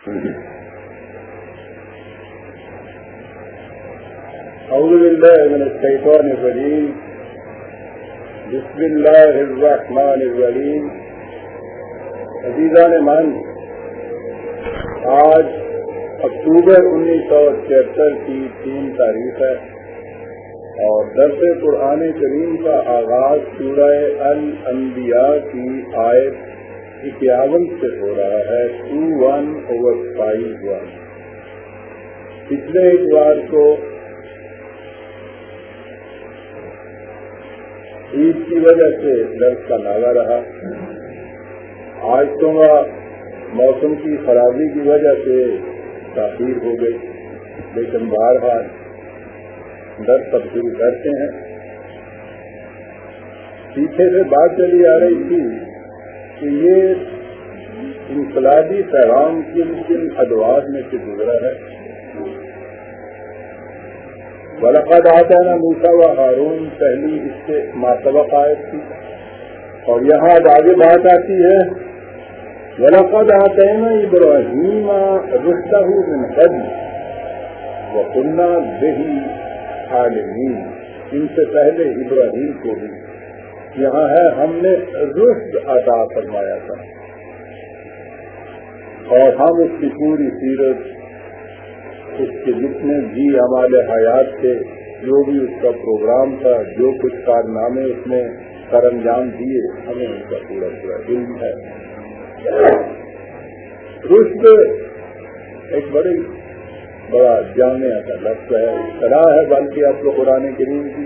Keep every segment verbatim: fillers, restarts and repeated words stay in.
اعوذ باللہ من الشیطان الرجیم بسم اللہ الرحمن الرحیم. عزیزان من، آج اکتوبر انیس سو چھہتر کی تین تاریخ ہے اور درس قرآن کریم کا آغاز سورہ الانبیاء کی آیت اکیاون سے ہو رہا ہے. Two one over five one. پچھلے اتوار کو عید کی وجہ سے درس کا ناغا رہا. آج تو موسم کی خرابی کی وجہ سے تاخیر ہو گئی، لیکن بہرحال درس اب شروع کرتے ہیں. پیچھے سے بات چلی آ رہی تھی کہ یہ انقلابی پیغام کن کن ادوار میں سے گزرا ہے. وَلَقَدْ آتَيْنَا مُوسَىٰ وَهَارُونَ پہلی اس سے ماسبق آیت تھی، اور یہاں آگے بات آتی ہے وَلَقَدْ آتَيْنَا إِبْرَاهِيمَ رُشْدَهُ مِنْ قَبْلُ وَكُنَّا بِهِ عَالِمِينَ. ان سے پہلے ابراہیم کو بھی یہاں ہے ہم نے رشد عطا فرمایا تھا، اور ہم اس کی پوری سیرت، اس کے جتنے بھی اعمال حیات تھے، جو بھی اس کا پروگرام تھا، جو کچھ کارنامے اس نے سر انجام دیے، ہمیں ان کا پورا پورا علم ہے. رشد ایک بڑی بڑا جامع کا لفظ ہے، طرح ہے بلکہ آپ کو قرآن کریم کی.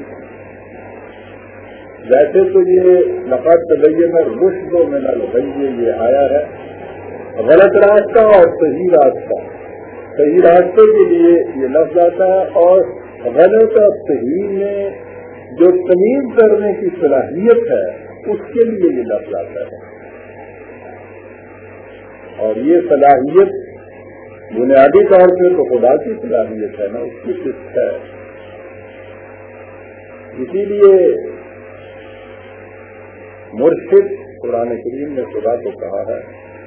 ویسے تو یہ لقد تبین الرشد من الغی یہ آیا ہے غلط راستہ اور صحیح راستہ. صحیح راستے کے لیے یہ لفظ آتا ہے، اور غلط اور صحیح میں جو تمیز کرنے کی صلاحیت ہے اس کے لیے یہ لفظ آتا ہے. اور یہ صلاحیت بنیادی طور پہ تو خدا کی صلاحیت ہے نا، اس کی صفت ہے. اسی لیے مرشد قرآن کریم نے خدا کو کہا ہے،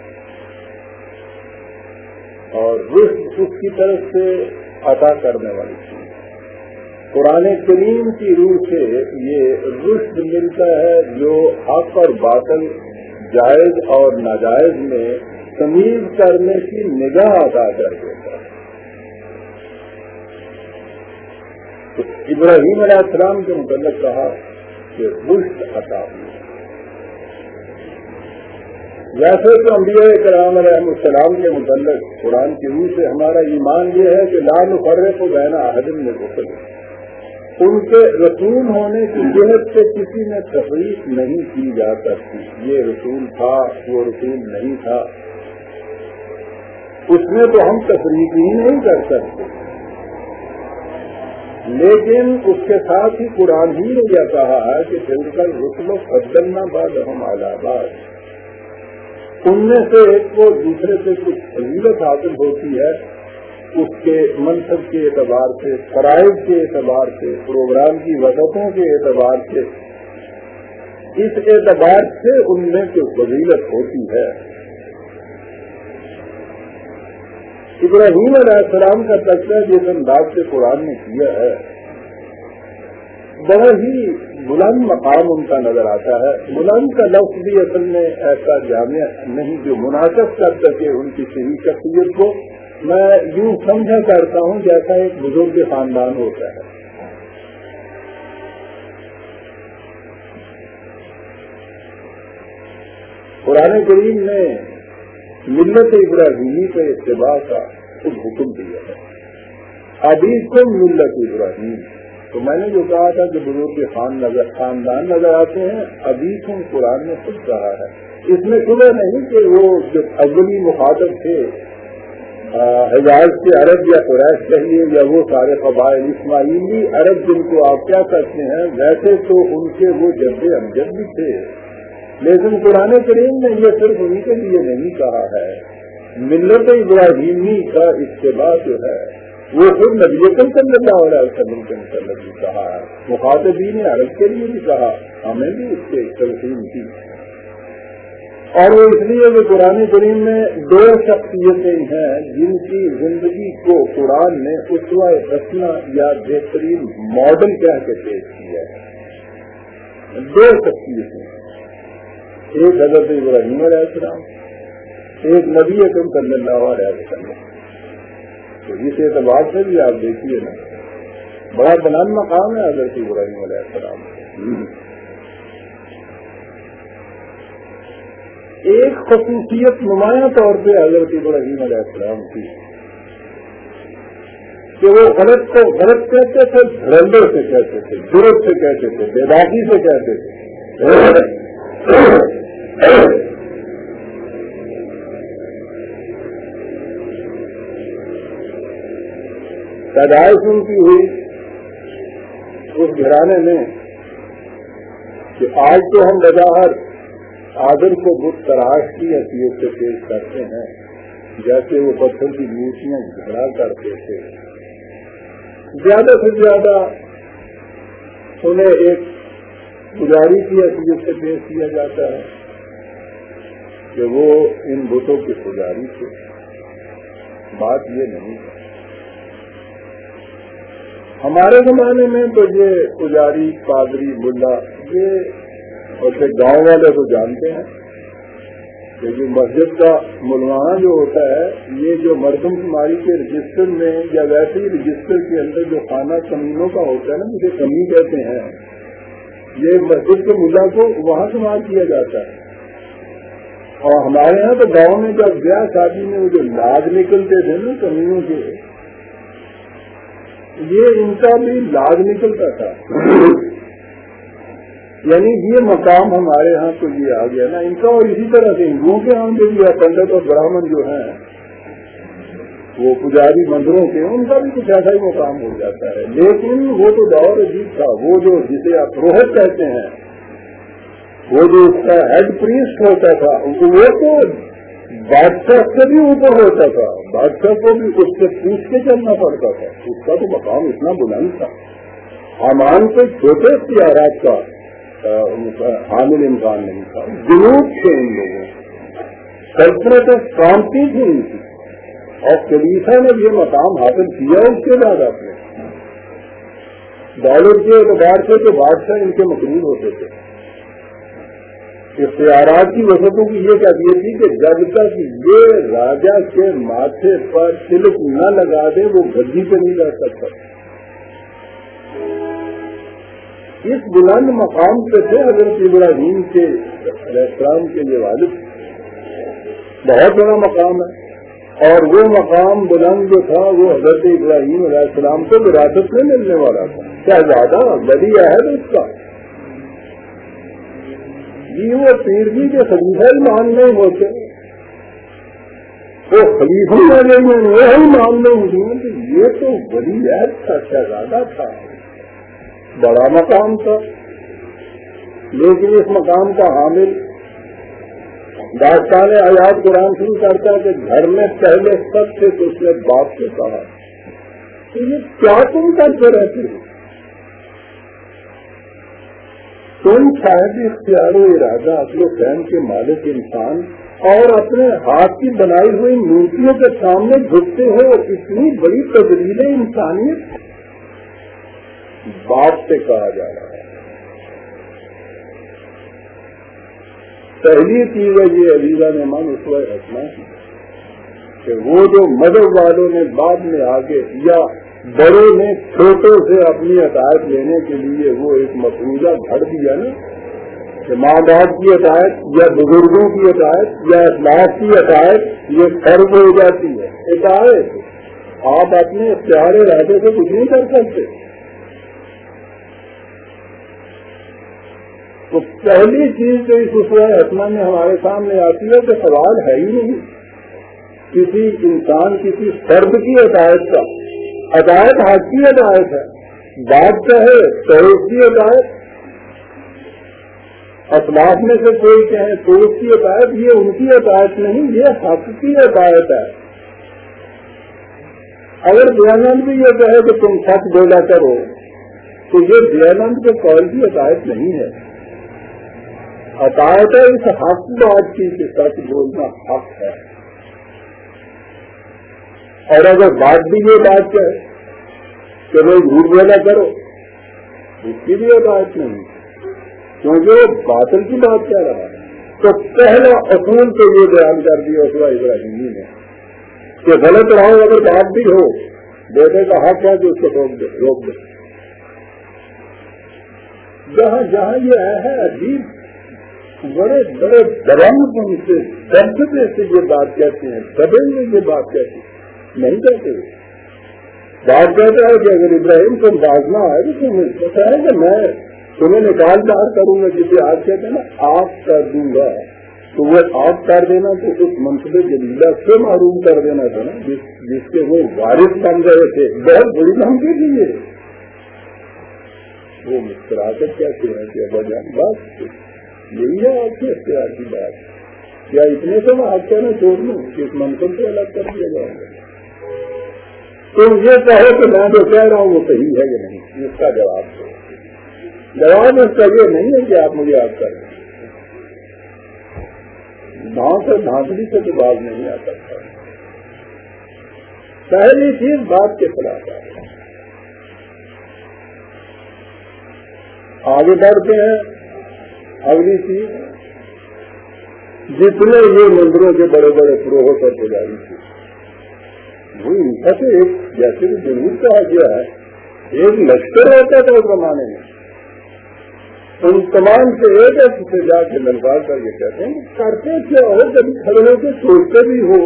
اور رشد اس کی طرف سے عطا کرنے والی چیز. قرآن کریم کی روح سے یہ رشد ملتا ہے جو حق اور باطل، جائز اور ناجائز میں تمیز کرنے کی نگاہ عطا کر دیتا ہے. تو ابراہیم علیہ السلام کے متعلق کہا کہ رشد عطا ہوئی. ویسے تو انبیاء کرام علیہ السلام کے متعلق قرآن کی روح سے ہمارا ایمان یہ ہے کہ لا نفرق بین احد من رسل، ان کے رسول ہونے کی جہت سے کسی میں تفریق نہیں کی جا سکتی. یہ رسول تھا، وہ رسول نہیں تھا، اس میں تو ہم تفریق ہی نہیں کر سکتے. لیکن اس کے ساتھ ہی قرآن ہی نے یہ کہا ہے کہ تلک الرسل فضلنا بعضهم علی بعض، ان میں سے ایک کو دوسرے سے کچھ فضیلت حاصل ہوتی ہے، اس کے منصب کے اعتبار سے، فرائض کے اعتبار سے، پروگرام کی وسعتوں کے اعتبار سے، اس اعتبار سے ان میں کوئی فضیلت ہوتی ہے. ابراہیم علیہ السلام کا تذکرہ جس انداز سے قرآن نے کیا ہے، بڑا ہی بلند مقام ان کا نظر آتا ہے. بلند کا لفظ بھی اصل میں ایسا جامع نہیں جو مناسب کر سکے ان کی صحیح شخصیت کو. میں یوں سمجھا کرتا ہوں جیسا ایک بزرگ خاندان ہوتا ہے. قرآن کریم نے ملت ابراہیمی کے اتباع کا خود حکم دیا ہے. ابیکم ملت ابراہیم. تو میں نے جو کہا تھا کہ بزرگ خان نظر خاندان نظر آتے ہیں، ابھی تم قرآن میں خود کہا ہے. اس میں شبہ نہیں کہ وہ جو اولی مخاطب تھے حجاز کے عرب یا قریش کہیے یا وہ سارے قبائل اسماعیلی عرب جن کو آپ کیا کرتے ہیں، ویسے تو ان کے وہ جد امجد بھی تھے، لیکن قرآن کریم نے یہ صرف انہیں کے لیے نہیں کہا ہے. ملت ابراہیمی کا اتباع جو ہے وہ خود نبی اکرم صلی اللہ علیہ وسلم کے متعلق بھی کہا ہے، مخاطبین عرب کے لیے بھی کہا، ہمیں بھی اس سے تلقین کی. اور وہ اس لیے کہ قرآن کریم میں دو شخصیتیں ہیں جن کی زندگی کو قرآن نے اسوہ حسنہ یا بہترین ماڈل کہہ کے پیش کیا ہے. دو شخصیتیں، ایک حضرت ابراہیم علیہ السلام، ایک نبی اکرم صلی اللہ علیہ وسلم. تو اس اعتبار سے بھی آپ دیکھیے نا، بڑا بلند مقام ہے حضرت ابراہیم علیہ السلام. ایک خصوصیت نمایاں طور پہ حضرت ابراہیم علیہ السلام کی کہ وہ غلط کو غلط کہتے تھے، دھڑلے سے کہتے تھے، جرت سے کہتے تھے، بے باکی سے کہتے تھے. پیدائش ان کی ہوئی اس گھرانے میں کہ آج تو ہم بظاہر آدر کو بت تراش کی حیثیت سے پیش کرتے ہیں، جیسے وہ پتھر کی مورتیاں جھگڑا کرتے تھے. زیادہ سے زیادہ انہیں ایک پجاری کی حیثیت سے پیش کیا جاتا ہے کہ وہ ان بتوں کے پجاری تھے. بات یہ نہیں ہے. ہمارے زمانے میں تو یہ پجاری، پادری، ملا، یہ اور گاؤں والے تو جانتے ہیں کہ جو مسجد کا ملوانہ جو ہوتا ہے، یہ جو مردم شماری کے رجسٹر میں یا ویسے ہی رجسٹر کے اندر جو خانہ کمینوں کا ہوتا ہے نا، جسے کمی کہتے ہیں، یہ مسجد کے ملا کو وہاں شمار کیا جاتا ہے. اور ہمارے یہاں تو گاؤں میں جب بیاہ شادی میں وہ جو لاج نکلتے تھے نا کمینوں کے، یہ ان کا بھی لاج نکلتا تھا. یعنی یہ مقام ہمارے ہاں تو یہ آ گیا نا ان کا. اور اسی طرح سے ہندوؤں کے ہاں جو بھی پنڈت اور برہمن جو ہیں وہ پجاری مندروں کے، ان کا بھی کچھ ایسا ہی مقام ہو جاتا ہے. لیکن وہ تو دور عجیب تھا. وہ جو جسے آپ پروہت کہتے ہیں، وہ جو اس کا ہیڈ پریسٹ ہوتا تھا، وہ تو بادشاہ سے بھی اوپر ہوتا تھا. بادشاہ کو بھی اس سے پوچھ کے چلنا پڑتا تھا. اس کا تو مقام اتنا بلند تھا. حامان کے چھوٹے اختیارات کا حامل امکان نہیں تھا. جنوب تھے ان لوگوں، سلطنت شانتی تھی ان کی، اور کلیسا نے یہ مقام حاصل کیا. اس کے بعد آپ نے ڈالر کے اعتبار سے تو بادشاہ ان کے مقرر ہوتے تھے. اختیارات کی وسعتوں کی یہ کیفیت تھی کہ جب تک یہ راجا کے ماتھے پر تلک نہ لگا دے وہ گدی پہ نہیں رہ سکتا. اس بلند مقام پہ تھے حضرت ابراہیم کے علیہ السلام کے یہ والد. بہت بڑا مقام ہے. اور وہ مقام بلند جو تھا وہ حضرت ابراہیم علیہ السلام کو وراثت میں ملنے والا تھا. کیا زیادہ بڑی عہد اس کا جی. وہ پیرگی کے خلیفہ ہی مان نہیں ہوتے، وہ خلیفہ وہی مان نہیں ہوتی کہ یہ تو بڑی عہد تھا، شہزادہ تھا، بڑا مقام تھا. لیکن اس مقام کا حامل داستان آیات قرآن شروع کرتا ہے کہ گھر میں پہلے سب سے تو اس نے باپ سے کہا کہ یہ کیا تم کرتے رہتے ہو؟ تم شاید اختیار و ارادہ عقل و فہم کے مالک انسان اور اپنے ہاتھ کی بنائی ہوئی مورتیوں کے سامنے جھکتے ہو. اتنی بڑی تبدیل انسانیت باپ سے کہا جا رہا ہے. پہلی چیز ہے یہ عزیزہ نے من اس وقت ہنسنا کہ وہ جو مذہب والوں نے بعد میں آگے یا بڑے نے چھوٹوں سے اپنی عطایت لینے کے لیے وہ ایک مفروضہ گھڑ دیا نا کہ ماں باپ کی عطایت یا بزرگوں کی عطایت یا اسلاف کی عطایت یہ فرض ہو جاتی ہے. عطایت آپ اپنے اختیار ارادے سے کچھ نہیں کر سکتے. تو پہلی چیز جو اس اسوہ حسنہ میں ہمارے سامنے آتی ہے کہ سوال ہے ہی نہیں کسی انسان کسی فرد کی عطایت کا. عطایت حق کی عطایت ہے. بات کہے تو اس کی عطایت، اسلاف میں سے کوئی کہے تو اس کی عطایت. یہ ان کی عطایت نہیں، یہ حق کی عطایت ہے. اگر دیانند بھی یہ کہے کہ تم سچ بولا کرو تو یہ دیانند کے قول کی عطایت نہیں ہے. عطایت اس حق بات کی کہ سچ بولنا حق ہے، اور اگر بات بھی یہ بات کہے کہ وہ جھوٹ بولا کرو، اس کی بھی عطایت نہیں، کیونکہ وہ باطل کی بات کہہ رہا ہے۔ تو پہلا اصول تو یہ بیان کر دیا اسوا ابراہیمی نے کہ غلط رہو اگر بات بھی ہو، بیٹے کا حق ہے کہ اس کو روک دے روک دے جہاں جہاں یہ ہے عجیب بڑے بڑے درنگ سے دبدبے سے یہ بات کہتے ہیں، دبے میں یہ بات کہتے ہیں، نہیں کہتے بات کہتا ہے کہ اگر ابراہیم تم بازنا آئے تو تمہیں پتا ہے کہ میں تمہیں نکال باہر کروں گا، جسے آج کہتے ہیں نا آپ کر دوں گا، تو وہ آپ کر دینا تو اس منصب جلیلہ سے معروم کر دینا تھا نا جس جس کے وہ وارث بن گئے تھے، بہت بڑی دھمکی دی ہے۔ وہ مسکرا کر کہتے ہیں کہ ابا جان بس یہی ہے آپ کے اختیار کی بات، کیا اتنے سے میں آپ کہنا چھوڑ دوں کہ اس منصب سے الگ کر دیا جائے گا؟ تم یہ کہو کہ میں جو کہہ رہا ہوں وہ صحیح ہے کہ نہیں، اس کا جواب دو۔ جواب اس کا یہ نہیں ہے کہ آپ مجھے یاد کریں، گاؤں سے دھاندلی سے تو باز نہیں آ سکتا۔ پہلی چیز بات کے خلاف ہے۔ آگے بڑھتے ہیں، اگلی چیز جتنے یہ مندروں کے بڑے بڑے پروہت اور پجاری تھے وہ ان کا تو ایک جیسے بھی ضرور کہا گیا ہے ایک لشکر ہوتا تھا اس زمانے میں، ان تمام سے ایک ایک سے جا کے للکار کر کے کہتے ہیں کرتے کیا ہو، کبھی کھڑے ہو کے سوچتے بھی ہو،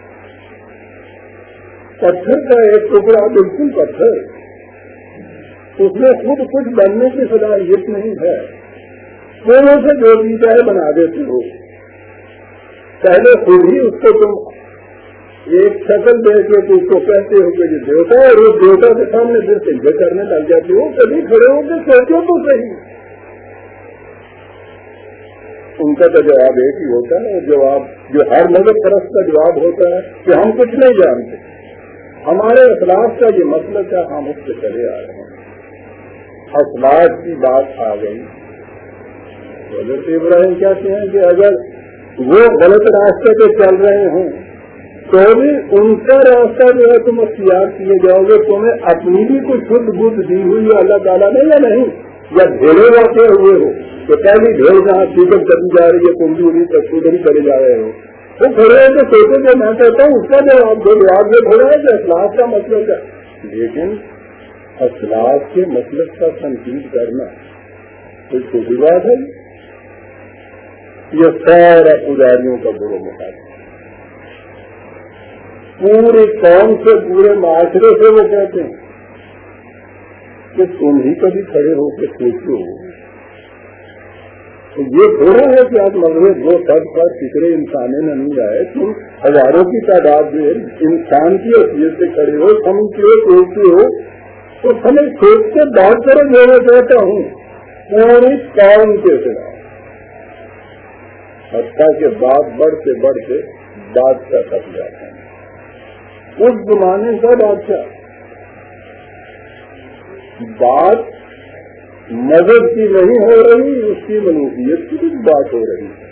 پتھر کا ایک ٹکڑا بالکل پتھر، اس میں خود کچھ بننے کی صلاحیت نہیں ہے، پھولوں سے جو چیزیں بنا دیتے ہو، پہلے خود ہی اس کو تم ایک شکل دے کے تو اس کو کہتے ہو کہ یہ دیوتا ہے، اور اس دیوتا کے سامنے پھر سجدے کرنے لگ جاتے ہو، کبھی کھڑے ہو کے سوچو تو صحیح۔ ان کا تو جواب ایک ہی ہوتا ہے، جواب جو ہر مذہب پرست کا جواب ہوتا ہے کہ ہم کچھ نہیں جانتے، ہمارے اخلاق کا یہ مسئلہ ہے، ہم اس سے چلے آ رہے ہیں۔ اخلاق کی بات آ گئی، حضرت ابراہیم کہتے ہیں کہ اگر وہ غلط راستے پہ چل رہے ہوں تو بھی ان کا راستہ جو ہے تم اختیار کیے جاؤ گے، تمہیں اپنی بھی کوئی شدھ بدھ دی ہوئی ہے اللہ تعالیٰ نے یا نہیں، یا ڈھیلے واقع ہوئے ہو تو پہلی ڈھیل جہاں ٹھیک کرنی جا رہی ہے تم بھی انہیں تک ادھر ہی کرے جا رہے ہو، وہ کھڑے ہو کے سوچے کہ میں کہتا ہوں اس کا جواب دو، جواب یہ تھوڑا ہے کہ اخلاق کا مطلب ہے، لیکن اخلاق کے مطلب کا تنقید کرنا کوئی چھوٹی بات ہے؟ یہ سارا پجاریوں کا برا مقابلہ، پورے قوم سے پورے معاشرے سے وہ کہتے ہیں کہ تم ہی کبھی کھڑے ہو کے سوچو، تو یہ تھوڑا ہے کہ آپ مغرب دو سب پر کتنے انسانیں نہ نہیں آئے، تم ہزاروں کی تعداد میں انسان کی حیثیت سے کھڑے ہو، سمجھتے ہو سوچتے ہو، تو ہمیں سوچ کے بات کرو جو میں کہتا ہوں پوری قوم کے خلاف، حتیٰ کہ بات بڑھتے بڑھتے بادشاہ تک جاتا ہے، اس زمانے کا بادشاہ، بات مذہب کی نہیں ہو رہی، اس کی منوفیت کی بھی بات ہو رہی ہے،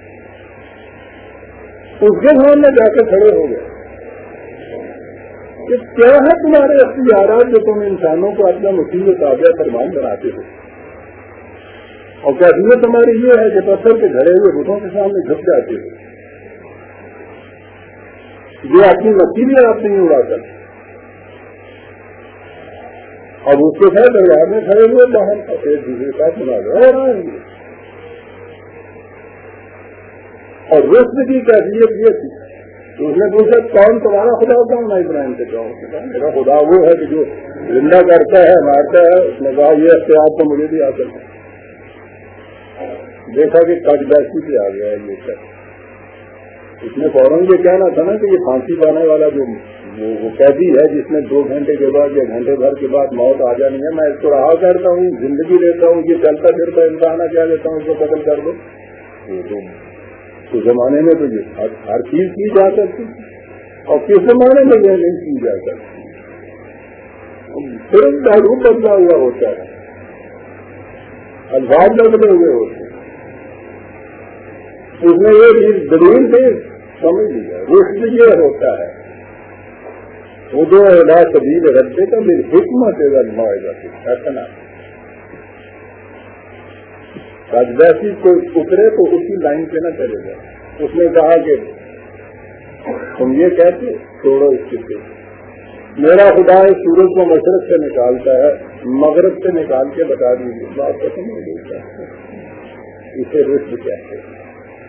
اس کے سامنے جا کے کھڑے ہو گئے کہ کیا ہے تمہارے اختیارات جو تم انسانوں کو اپنا مصیبت تازہ فرمان بناتے ہو، اور کیفیت تمہاری یہ ہے کہ پتھر کے گھڑے ہوئے بتوں کے سامنے جھک جاتے ہو، جو اپنی مچھی بھی آپ نہیں اڑا سکتے، اب اس کے ساتھ دربار میں کھڑے ہوئے باہر ایک دوسرے کا مناظرہ ہو رہا ہے، اور رسم کی کیفیت یہ تھی، تو اس نے پوچھا کون تمہارا خدا ہوتا ہوں؟ میں ابراہیم سے کہوں میرا خدا وہ ہے کہ جو زندہ کرتا ہے مارتا ہے، اس نے کہا یہ اختیار تو مجھے بھی حاصل ہے، دیکھا کہ کٹ بیٹھی پہ آ گیا ہے یہ سب، اس نے فوراً یہ کہنا تھا نا کہ یہ پھانسی پانے والا جو وہ قیدی ہے جس میں دو گھنٹے کے بعد یا گھنٹے بھر کے بعد موت آ جانی ہے، میں اس کو رہا کرتا ہوں، زندگی دیتا ہوں، یہ چلتا پھرتا انسان ہے، کیا دیتا ہوں اس کو قتل کر دو، اس زمانے میں تو یہ ہر چیز کی جا سکتی، اور کس زمانے میں یہ نہیں کی جا سکتی، صرف دارو بدلا ہوا ہوتا ہے، الفاظ بدلے ہوئے ہوتے ہیں، اس نے یہ چیز دلیل بھی سمجھ لیا. رشد یہ ہوتا ہے ادو ادا سبیل ربے کا میری حکمت ایسا نہ آج ویسی کوئی اترے تو اسی لائن پہ نہ چلے گا. اس نے کہا کہ تم یہ کہتے چھوڑو اس کے میرا خدا ہے سورج کو مشرق سے نکالتا ہے مغرب سے نکال کے بتا دیجیے بات پسند نہیں دیتا اسے رشد کہتے ہیں.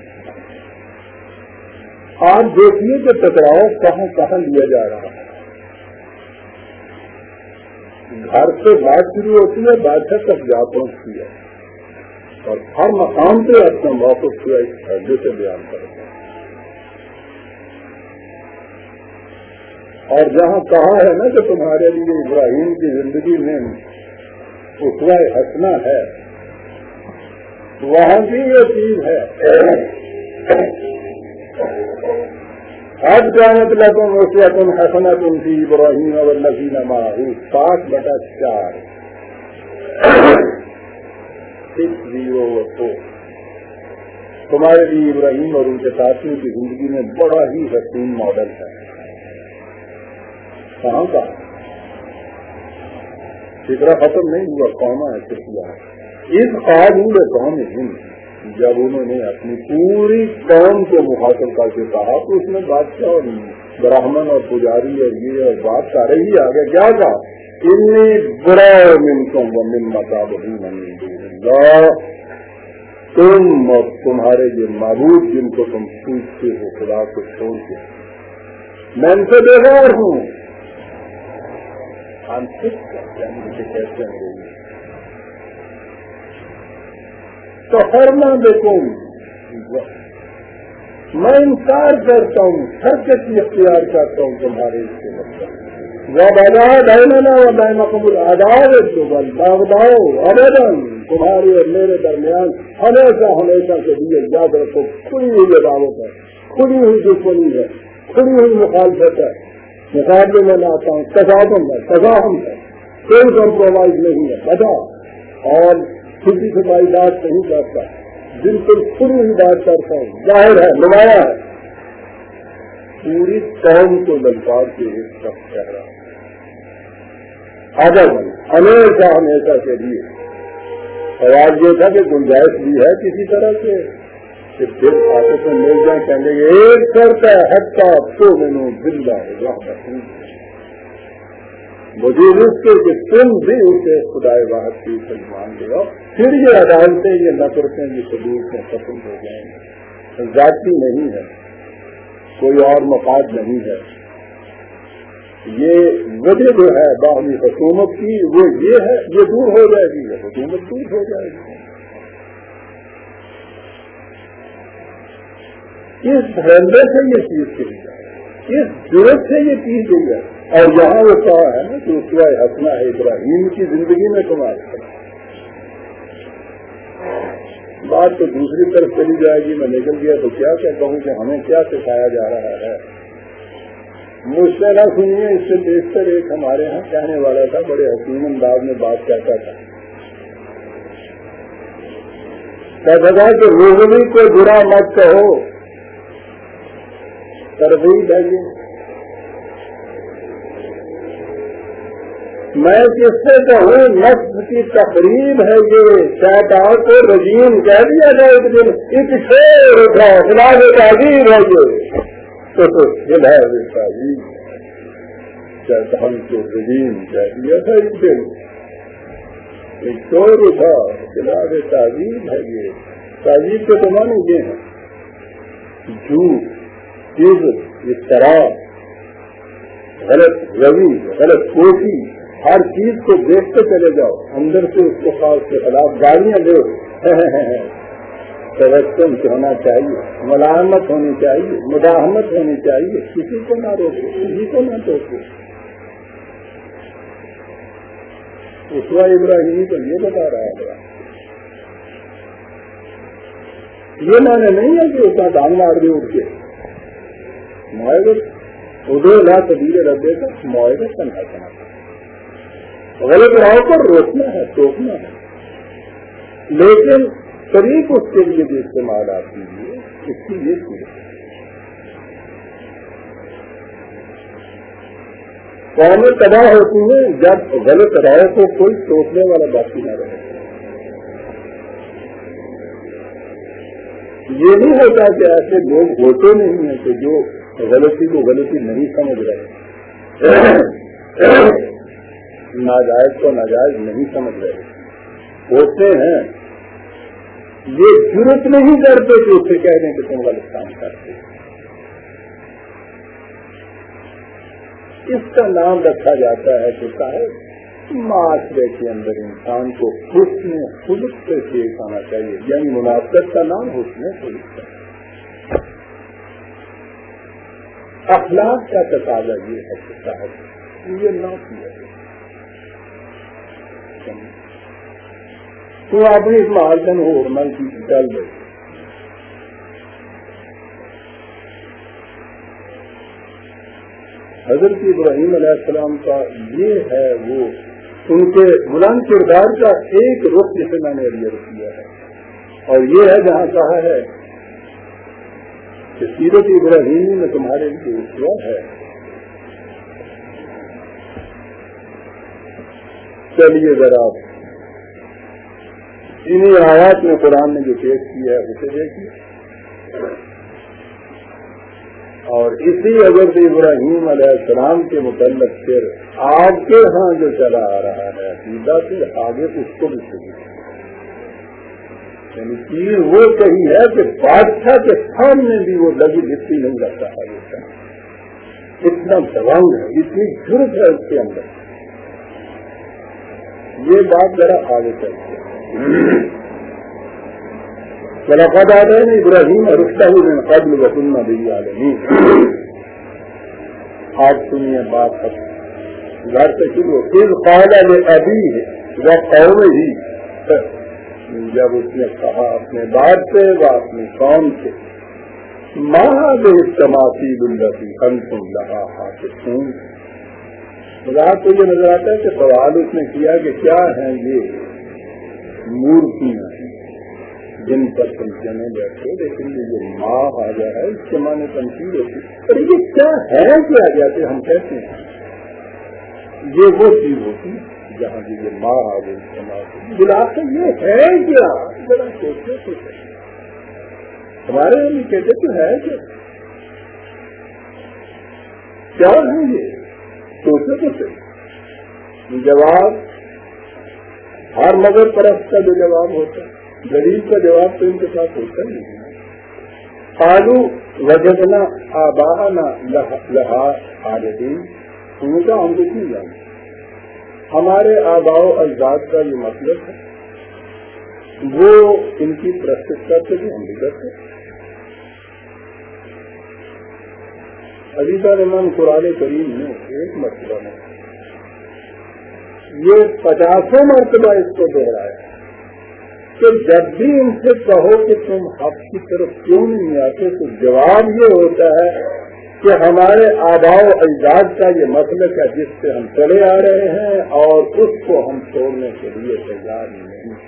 آپ دیکھیے کہ ٹکراؤ کہاں کہاں لیا جا رہا ہے. گھر سے بات شروع ہوتی ہے بادشاہ تک جا پہنچتی ہے اور ہر مقام پہ اپنا موقف کیا اس فائدے سے بیان کرتا ہے. اور جہاں کہا ہے نا کہ تمہارے لیے ابراہیم کی زندگی میں اسوہ حسنہ ہے وہاں بھی یہ چیز ہے آج جانت لکم اسوۃ حسنۃ فی ابراہیم والذین معہ سات بٹا چار سکس زیرو فور تمہارے لیے ابراہیم اور ان کے ساتھیوں کی زندگی میں بڑا ہی حسین ماڈل ہے. کہاں کا فکرہ ختم نہیں ہوا قوما ہے کیا اس قانون قوم ہند جب انہوں نے اپنی پوری قوم کو مخاطب کر کے کہا تو اس میں بادشاہ اور براہمن اور پجاری اور یہ اور بات کر رہی آگے کیا کہا انی برا منکم ومن مصابہم اللہ تم اور تمہارے یہ معبود جن کو تم پوچھتے ہو خدا کو چھوڑ کے میں ان سے بیزار ہوں. تو فرما دیکھوں میں انکار کرتا ہوں حرکت کی اختیار کرتا ہوں تمہارے اس کے مطلب وہ بازار ڈائنا و ڈائناکم العداوت باغداؤ ابدن تمہارے اور میرے درمیان ہمیشہ ہمیشہ کے لیے یاد رکھو کھلی ہوئی عداوت ہے کھلی ہوئی دشمنی ہے کھلی ہوئی مخالفت ہے. مقابلے میں لاتا ہوں تصادم ہے تضاہم ہے کوئی کمپرومائز نہیں ہے بتا اور کسی سے بھائی بات نہیں کرتا بالکل کھلی ہوئی بات کرتا ہوں ظاہر ہے نمایاں ہے. پوری قوم کو للکار کے ایک شخص کہہ رہا آدھا بن ہمیشہ ہمیشہ کے لیے سوال یہ تھا کہ گنجائش بھی ہے کسی طرح سے کہ پھر آپس میں مل جائیں کہیں گے ایک کرتا ہے ہٹتا تو میں زندہ وجود اس کے کہ تم بھی اسے خدائے واحد کی مان لو پھر یہ عدالتیں یہ نفرتیں یہ ثبوت ختم ہو جائیں گے. ذاتی نہیں ہے کوئی اور مفاد نہیں ہے. یہ وجہ جو ہے باہمی حکومت کی وہ یہ ہے یہ دور ہو جائے گی یہ حکومت دور ہو جائے گی. اس دھرندے سے یہ چیز کی جائے اس ضرورت سے یہ چیز دی جائے اور یہاں وہ کہا ہے نا کہ اس کا حسنہ ہے ابراہیم کی زندگی میں تمہارے بات تو دوسری طرف چلی جائے گی. میں نکل گیا تو کیا کیا کہوں کہ ہمیں کیا سکھایا جا رہا ہے مجھ سے نہ سنیے اس سے بیشتر ایک ہمارے یہاں کہنے والا تھا بڑے حکیم انداز میں بات کہتا تھا کہتا تھا کہ روزنی کو برا مت کہو ترغیب ہے یہ میں کس سے کہوں نفس کی تقریب ہے یہ شیطان کو رجیم کہہ دیا جائے ایک دن ایک شیر اٹھا خلاف تعظیم ہے یہ تو خلاف تعظیم شیطان کو رجیم کہہ دیا تھا ایک دن ایک شور اٹھا خلاف تعظیم ہے یہ تعظیم کے زمانے یہ ہیں جھوٹ چیز اضطراب غلط روی غلط کوشی ہر چیز کو دیکھتے چلے جاؤ اندر سے اس کے خاص کے خلاف گالیاں دو تبسم ہونا چاہیے ملامت ہونی چاہیے مداحمت ہونی چاہیے کسی کو نہ روکے کسی کو نہ ٹوکے. اسوا ابراہیم تو یہ بتا رہا ہے یہ مانے نہیں ہے کہ اس کا دان مار دے اٹھ کے معاہدہ ادو لا قبیل ربے کا معاہدہ سننا چاہتا غلط راہ پر روکنا ہے ٹوکنا ہے لیکن طریق اس کے لیے بھی استعمال آپ کیجیے اس کی یہ صورت ہے. قومیں تباہ ہوتی ہیں جب غلط رائے کو کوئی سوچنے والا باقی نہ رہے. یہ نہیں ہوتا کہ ایسے لوگ ہوتے نہیں ہیں کہ جو غلطی کو غلطی نہیں سمجھ رہے، ناجائز کو ناجائز نہیں سمجھ رہے. ہوتے ہیں، یہ ضرورت نہیں کرتے کہ اسے کہہ دیں کہ تم غلط کام کرتے. اس کا نام رکھا جاتا ہے کہ صاحب معاشرے کے اندر انسان کو حسن خلق سے پیش آنا چاہیے، یعنی مناسبت کا نام حسن خلق ہے. اخلاق کا تقاضا یہ ہے کہ صاحب یہ نہ کیا تو اپنی اس معاشن ہو عمل کی چل رہی. حضرت ابراہیم علیہ السلام کا یہ ہے وہ ان کے بلند کردار کا ایک رخ جسے میں نے ریئر کیا ہے، اور یہ ہے جہاں کہا ہے کہ سیرت ابراہیمی میں تمہارے لیے اسوا ہے. چلیے ذرا انہی آیات میں قرآن نے جو پیش کیا ہے اسے دیکھیے، اور اسی حضرت ابراہیم علیہ السلام کے متعلق پھر آپ کے ہاں جو چلا آ رہا ہے عقیدہ سے آگے اس کو بھی صحیح ہے. یعنی چیز وہ کہی ہے کہ بادشاہ کے سامنے بھی وہ لگی لپٹی نہیں رکھتا ہے. اتنا دباؤ ہے، اتنی ضرورت ہے اس کے اندر. یہ بات ذرا آگے چلتی ہے. وَلَقَدْ آتَيْنَا إِبْرَاهِيمَ رُشْدَهُ مِنْ قَبْلُ وَكُنَّا بِهِ عَالِمِينَ. آج سنیے بات گھر سے شروع. إِذْ قَالَ لِأَبِيهِ وَقَوْمِهِ، جب اس نے کہا اپنے باپ سے و اپنی قوم سے، مَا هَٰذِهِ التَّمَاثِيلُ الَّتِي أَنتُمْ لَهَا عَاكِفُونَ. مجھے تو یہ نظر آتا ہے کہ سوال اس نے کیا کہ کیا ہیں یہ مورتیاں جن پر تم جنے بیٹھے، لیکن یہ جو ماں آ گیا ہے اس کے معنی تنقید ہوتی ہے. اور یہ کیا ہے کیا جاتے ہم کہتے ہیں یہ وہ چیز ہوتی ہے جہاں بھی یہ ماں آ گئی اس کے ماں بلا کے یہ ہے کیا ذرا سوچے تو ہمارے یہاں کہتے تو ہے کیا کیا ہے یہ سوچے تو صحیح. جواب ہر مگر پرست کا جو جواب ہوتا ہے، دلیل کا جواب تو ان کے ساتھ ہوتا ہی نہیں. قالوا وجدنا آباءنا لہا عابدین. ان کا ہم کچھ نہیں جانتے، ہمارے آباء و اجداد کا یہ مطلب ہے، وہ ان کی پرست کرتے تھے، ہم بھی کرتے. عزیزہ رحمان قرآن کریم میں ایک مرتبہ میں یہ پچاسوں مرتبہ اس کو دوہرایا کہ جب بھی ان سے کہو کہ تم حق کی طرف کیوں نہیں آتے تو جواب یہ ہوتا ہے کہ ہمارے آباء و اجداد کا یہ مسلک ہے جس سے ہم چلے آ رہے ہیں اور اس کو ہم چھوڑنے کے لیے تیار نہیں.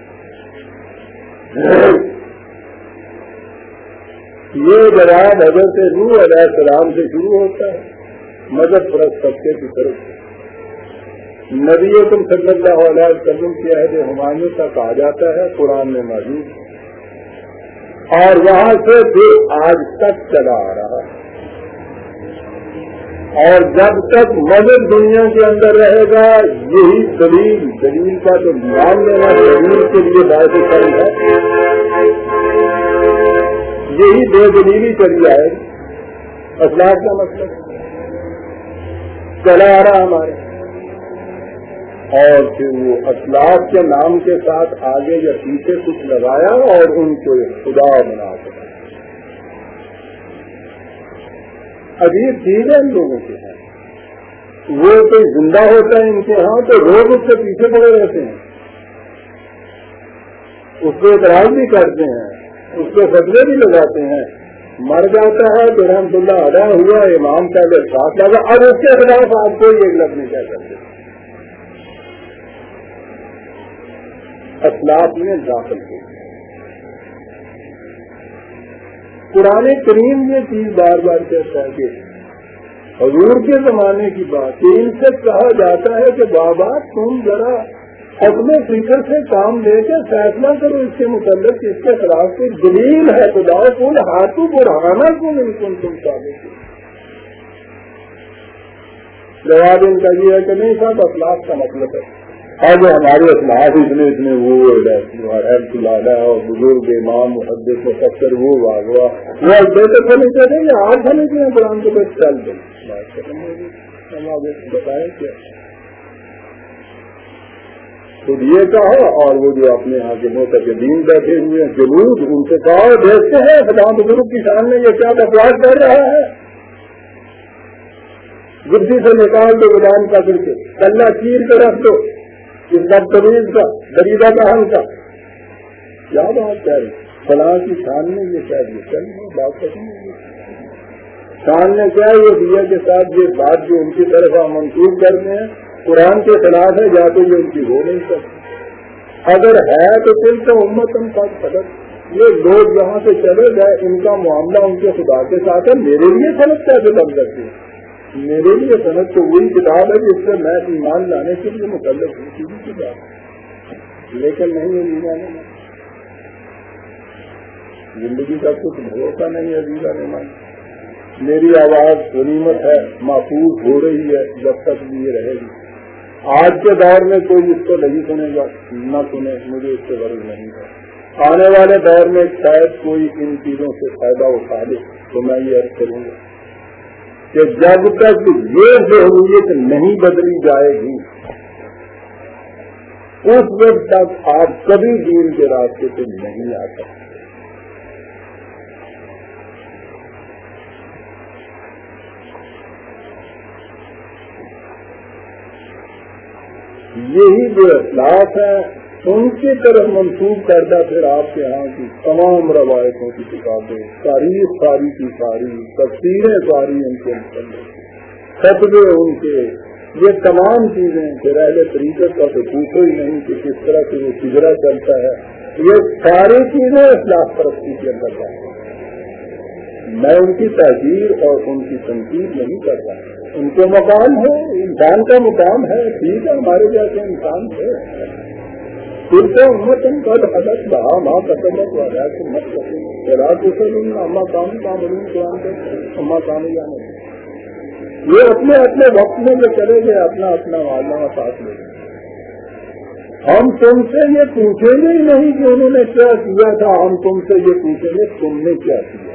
یہ جواب حضرت نوح علیہ السلام سے شروع ہوتا ہے، مذہب پرست طبقے کی طرف سے. نبی تم صلی اللہ علیہ وسلم کی عہد ہمایوں تک آ جاتا ہے، قرآن میں موجود، اور وہاں سے پھر آج تک چلا آ رہا ہے. اور جب تک مذہب دنیا کے اندر رہے گا یہی دلیل دلیل کا جو نام لینا دلیل کے لیے باعث کرم ہے، یہی بے دلیلی چلی آئے. اخلاق کا مطلب چلا آ رہا ہمارے، اور پھر وہ اخلاق کے نام کے ساتھ آگے یا پیچھے کچھ لگایا اور ان کو خدا بنا سکا. عجیب چیز ہے ان لوگوں کے ہاں، وہ کوئی زندہ ہوتا ہے ان کے ہاں تو لوگ اس سے پیچھے پڑے رہتے ہیں، اس کو اعتراض بھی کرتے ہیں، اس کو فتوے بھی لگاتے ہیں. مر جاتا ہے تو رحمت اللہ ادا ہوا، امام پہلے ساتھ لگا، اب اس کے خلاف آپ کو ایک لفظ نہیں کہہ سکتے. اخلاق میں داخل ہو قرآن کریم یہ چیز بار بار کہتا ہے کہ حضور کے زمانے کی بات ان سے کہا جاتا ہے کہ بابا تم ذرا اپنے فکر سے کام لے کے فیصلہ کرو اس کے متعلق، اس کے خلاف کوئی دلیل ہے تو لاؤ، کون ہاتھوں برہانا کیوں نہیں کون تم ثابت ہو؟ جواب ان کا یہ ہے کہ نہیں صاحب اخلاق کا مطلب ہے آج ہمارے اخلاق اتنے اتنے وہ رحمت اللہ اور بزرگ امام محدث مفسر وہ واہ وہ بہتر نہیں کہتے یہ آج ہمیں کیوں قرآن کو بس چل دیں بات ختم ہوگی، ہم آگے بتائیں کیا خود یہ کہا، اور وہ جو اپنے یہاں کے معتقدین بیٹھے ہوئے ہیں جلود ان سے کہا دیکھتے ہیں خدا بزرگ کی شان میں یہ کیا بکواس کر رہا ہے، گدی سے نکال دو غلام کا پھر کے کلّا چیر کے رکھ دو اس بدتمیز کا دریدہ کا ہم کا کیا بات کہہ رہے فلاں کی شان میں یہ کیا دیا چل بات ختم ہوگی۔ شان نے کیا یہ دیا کے ساتھ یہ بات جو ان کی طرف ہم منسوخ کرتے ہیں قرآن کے خلاف ہے، یا تو یہ ان کی ہو نہیں سکتی، اگر ہے تو پھر تو امت ہم کا سبق یہ لوگ یہاں سے چلے گئے ان کا معاملہ ان کے خدا کے ساتھ ہے، میرے لیے سبق کیسے بن سکتی ہے؟ میرے لیے سبق تو وہی کتاب ہے جس سے میں ایمان لانے کے لیے متعلق ہوں کسی کتاب، لیکن نہیں ہے ایمان زندگی کا کچھ بھروسہ نہیں ہے عزیزہ ایمان۔ میری آواز غنیمت ہے، محفوظ ہو رہی ہے جب تک بھی یہ رہے گی۔ آج کے دور میں کوئی اس کو نہیں سنے گا، نہ سنے، مجھے اس سے غرض نہیں ہے۔ آنے والے دور میں شاید کوئی ان چیزوں سے فائدہ اٹھا لے تو میں یہ عرض کروں گا کہ جب تک یہ ضروریت نہیں بدلی جائے گی اس وقت تک آپ کبھی دین کے راستے سے نہیں آ سکتے۔ یہی جو اخلاق ہے ان کی طرف منسوخ کردہ پھر آپ کے یہاں کی تمام روایتوں کی کتابیں، تاریخ ساری کی ساری، تفسیریں ساری ان کے متعلق، خطبے ان کے، یہ تمام چیزیں پھر اہل طریقت کا تو پوچھو ہی نہیں کہ کس طرح سے وہ تجربہ چلتا ہے، یہ ساری چیزیں اخلاق پرستی کے اندر ہیں۔ میں ان کی تحقیر اور ان کی تنقید نہیں کرتا، ان کو مقام ہے، انسان کا مقام ہے، ٹھیک ہے ہمارے جیسے انسان ہے، پھر تو امت ان کا حدث بہا ماں قسمت والا کہ مت کریں چلا کسے نہیں اما کام کام قرآن کرتے اما کام جانے یہ اپنے اپنے وقت میں جو چلے گئے اپنا اپنا معاملہ ساتھ لے گئے۔ ہم تم سے یہ پوچھیں گے ہی نہیں کہ انہوں نے کیا کیا تھا، ہم تم سے یہ پوچھیں گے تم نے کیا کیا۔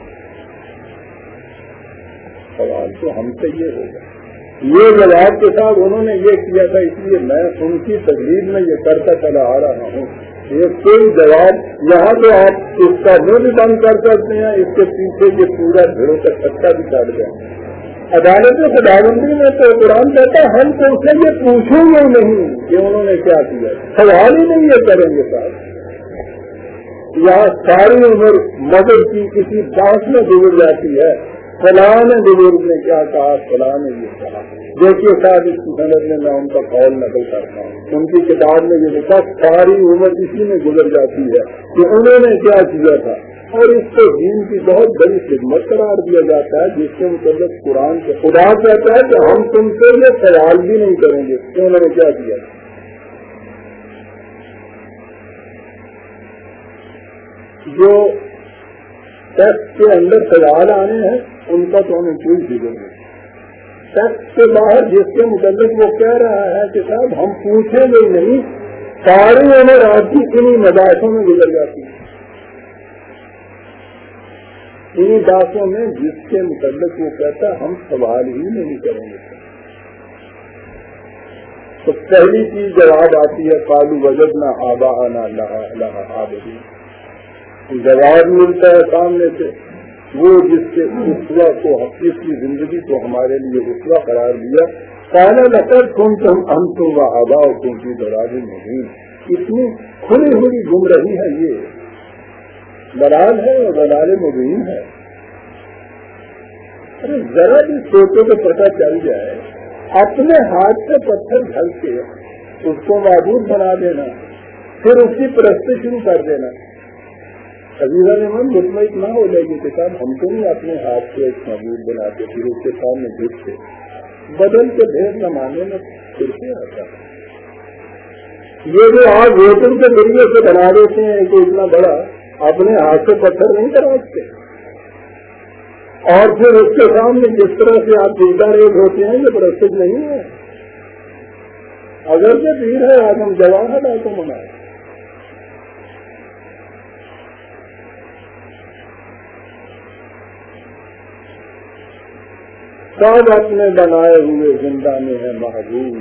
سوال تو ہم سے یہ ہوگا، یہ جواب کے ساتھ انہوں نے یہ کیا تھا اس لیے میں ان کی تقریر میں یہ کرتا چلا آ رہا ہوں۔ یہ کوئی جواب یہاں تو آپ اس کا منہ بھی بند کر سکتے ہیں، اس کے پیچھے یہ پورا بھیڑوں کا سچا بھی کاٹ جائے۔ عدالت خداوندی میں تو قرآن کہتا ہے ہم تو اس سے یہ پوچھیں گے نہیں کہ انہوں نے کیا کیا، سوال ہی نہیں یہ کریں گے صاحب۔ یہاں ساری عمر مذہب کی کسی بات میں گزر جاتی ہے، فلاں نے بزرگ نے کیا کہا، فلاں نے یہ کہا۔ دیکھیے صاحب اس کی سند میں میں ان کا قول نقل کرتا ہوں، ان کی کتاب میں یہ لکھا ساری عمر اسی میں گزر جاتی ہے کہ انہوں نے کیا کیا تھا، اور اس کو دین کی بہت بڑی خدمت قرار دیا جاتا ہے جس کے مطابق قرآن سے خدا کہتا ہے کہ ہم تم سے یہ سوال بھی نہیں کریں گے کہ انہوں نے کیا کیا۔ جو ٹیکسٹ کے اندر سوال آنے ہیں ان کا تو ہمیں کوئی فکر نہیں، ٹیکسٹ کے باہر جس کے متعلق وہ کہہ رہا ہے کہ صاحب ہم پوچھیں گے نہیں، ساری عمر آپ کی انہیں مداحوں میں گزر جاتی ہے، انہیں باتوں میں جس کے متعلق وہ کہتا ہے ہم سوال ہی نہیں کریں گے۔ تو پہلی چیز جواب آتی ہے قالوا وجدنا آباءنا لها عابدین، جواب ملتا ہے سامنے سے وہ جس کے اسوہ کو جس کی زندگی کو ہمارے لیے اسوہ قرار دیا، قال لقد کنتم انتم وآباؤکم فی ضلال مبین۔ اتنی کھلی ہوئی گمراہی ہے، یہ ضلال ہے اور ضلال مبین ہے۔ ارے ذرا بھی سوچو تو پتہ چل جائے، اپنے ہاتھ سے پتھر ڈھل کے اس کو معبود بنا دینا، پھر اس کی پرست شروع کر دینا، عزیزہ نے من مطمئن نہ ہو جائے گی کتاب ہم کو نہیں اپنے ہاتھ سے ایک محبوب بناتے پھر اس کے سامنے جھکتے بدل کے ڈھیر زمانے میں پھر سے آتا ہے. یہ جو آپ ووٹنگ کے ذریعے سے بنا دیتے ہیں کہ اتنا بڑا اپنے ہاتھ سے پتھر نہیں کرواتے اور پھر اس کے سامنے جس طرح سے آپ سیدھا ریٹ ہوتے ہیں یہ پرستش نہیں ہے. اگر سے پیر ہے آج ہم جواہر ہے تو منائے سب اپنے بنائے ہوئے زندہ میں ہے محبوب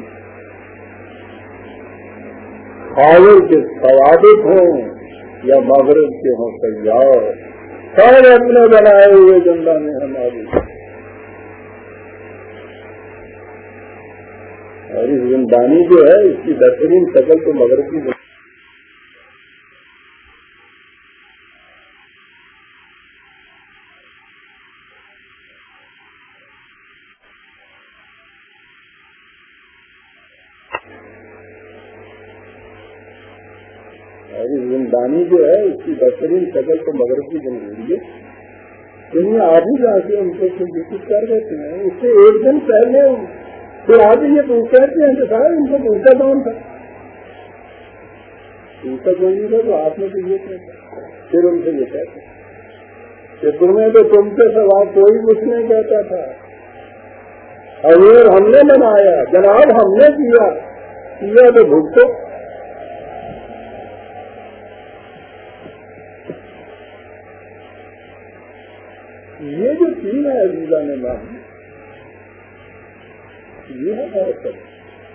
خاور کے ثوابت ہوں یا مغرب کے ہوں سیار سب اپنے بنائے ہوئے زندہ میں ہے محبوب. اور اس زندانی جو ہے اس کی بہترین شکل تو مغرب کی زندانی جو ہے اس کی بہترین شکل تو مغرب کی جمہوری ہے. دنیا آدھی جا کے ان کو کوشش کر دیتے ہیں اس سے ایک دن پہلے پھر آدھی یہ کہتے ہیں کہ صاحب ان کو پوچھا کون تھا پوچھا کوئی نہیں تھا تو آپ نے تو یہ کہا پھر ان سے یہ کہتے کہ تمہیں تو تم سے سوا کوئی کچھ نہیں کہتا تھا حضور ہم نے بنایا جناب ہم نے کیا کیا تو بھگتو. یہ جو چیز ہے عزیزہ نے نام یہ ہے بہت سب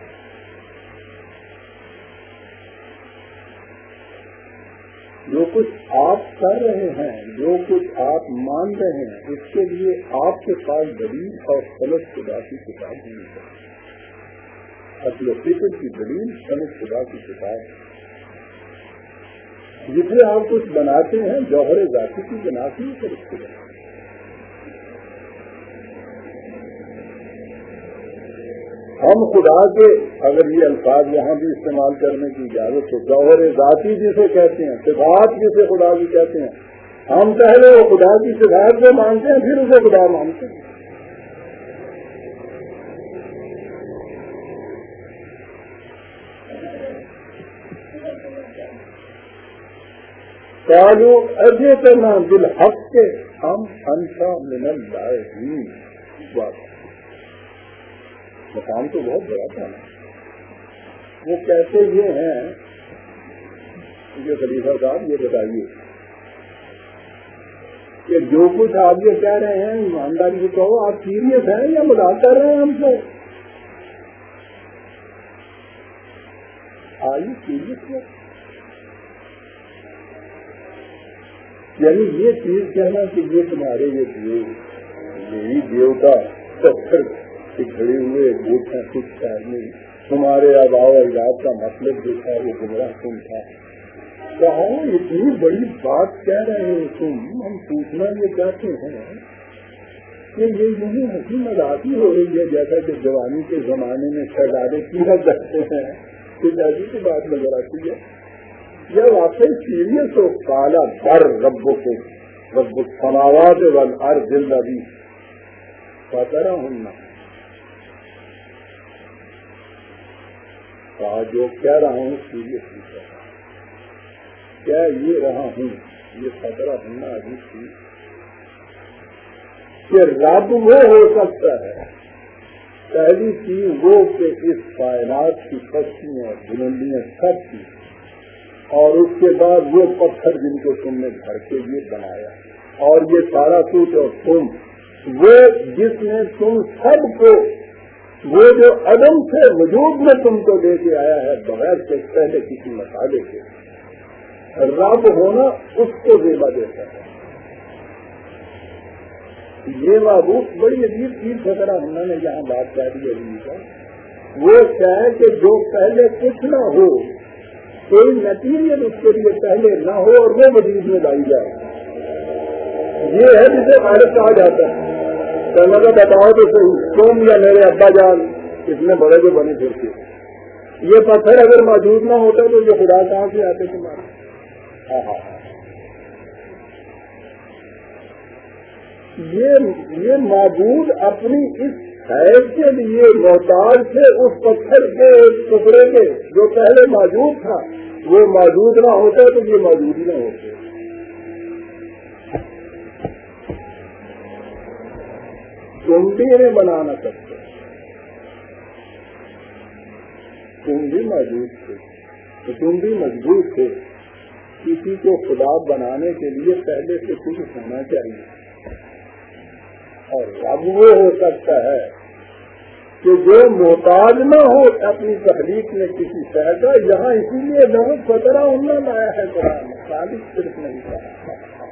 جو کچھ آپ کر رہے ہیں جو کچھ آپ مان رہے ہیں اس کے لیے آپ کے پاس دلیل اور غلط خدا کی کتاب ہونی چاہیے. اصل فکر کی دلیل غلط خدا کی کتاب جسے آپ کچھ بناتے ہیں جوہر ذاتی کی بناتی ہے اس کے ہم خدا کے اگر یہ الفاظ یہاں بھی استعمال کرنے کی اجازت ہے جوہر ذاتی جسے کہتے ہیں صفات جسے خدا کی کہتے ہیں ہم پہلے وہ خدا کی صفات کو مانتے ہیں پھر اسے خدا مانتے ہیں. چالو ایسے کرنا بالحق کے ہم انشا من اللاہین بات مقام تو بہت بڑا تھا نا. وہ کہتے یہ ہیں کہ خلیفہ صاحب یہ بتائیے کہ جو کچھ آپ یہ کہہ رہے ہیں ایمانداری سے کہو آپ سیریس ہیں یا مذاق کر رہے ہیں ہم سے آئی سیریس ہے یعنی یہ چیز کہنا کہ یہ تمہارے یہ دیو یہی دیوتا پتھر کھڑے ہوئے بوٹیں کچھ چاہیے تمہارے آباء و اجداد کا مطلب جو تھا وہ گمراہ کن تھا. کہا اتنی بڑی بات کہہ رہے ہیں تم ہم پوچھنا یہ چاہتے ہیں کہ یہ یوں ہنسی مذاقی ہو رہی ہے جیسا کہ جوانی کے زمانے میں شہزادے کیا کرتے ہیں کچھ ایسی کی بات نظر آتی ہے یا واقعی سیریس ہو کالا بر رب کو رب السماوات والارض الذی فطرہن کہا جو کہہ رہا ہوں سیریس نہیں کیا یہ رہا ہوں یہ خطرہ ہونا ابھی تھی کہ رب وہ ہو سکتا ہے پہلی چیز وہ کہ اس کائنات کی پستیاں بلندیاں سب کی اور اس کے بعد وہ پتھر جن کو تم نے گھر کے لیے بنایا اور یہ سارا کچھ اور تم وہ جس نے تم سب کو وہ جو عدم سے وجود میں تم کو دے کے آیا ہے بغیر سے پہلے کسی مسالے کے رب ہونا اس کو زیبا دیتا ہے. یہ معبود بڑی عجیب چیز خطرہ ہم نے یہاں بات کر دی ابھی کا وہ کیا ہے کہ جو پہلے کچھ نہ ہو کوئی میٹیریل اس کے لیے پہلے نہ ہو اور وہ وجود میں لائی جائے یہ ہے جسے خالق کہا جاتا ہے. کہنا کا بتاؤ تو صحیح تم یا میرے ابا جان اتنے بڑے جو بنے پھرتے یہ پتھر اگر موجود نہ ہوتا تو یہ خدا کہاں سے آتے تمہارے یہ یہ معبود اپنی اس خیر کے لیے محتاج تھے اس پتھر کے ٹکڑے کے جو پہلے موجود تھا. وہ موجود نہ ہوتا تو یہ موجود ہی نہ ہوتے. تم بھی انہیں بنا نہ سکتے. تم بھی موجود تھے تو تم بھی مضبوط تھے. کسی کو خدا بنانے کے لیے پہلے سے کچھ ہونا چاہیے. اور اب وہ ہو سکتا ہے کہ جو محتاج نہ ہو اپنی تحریک میں کسی شہر کا. یہاں اسی لیے بہت خطرہ انہوں نے لایا ہے قرآن میں. خالص صرف نہیں کہا.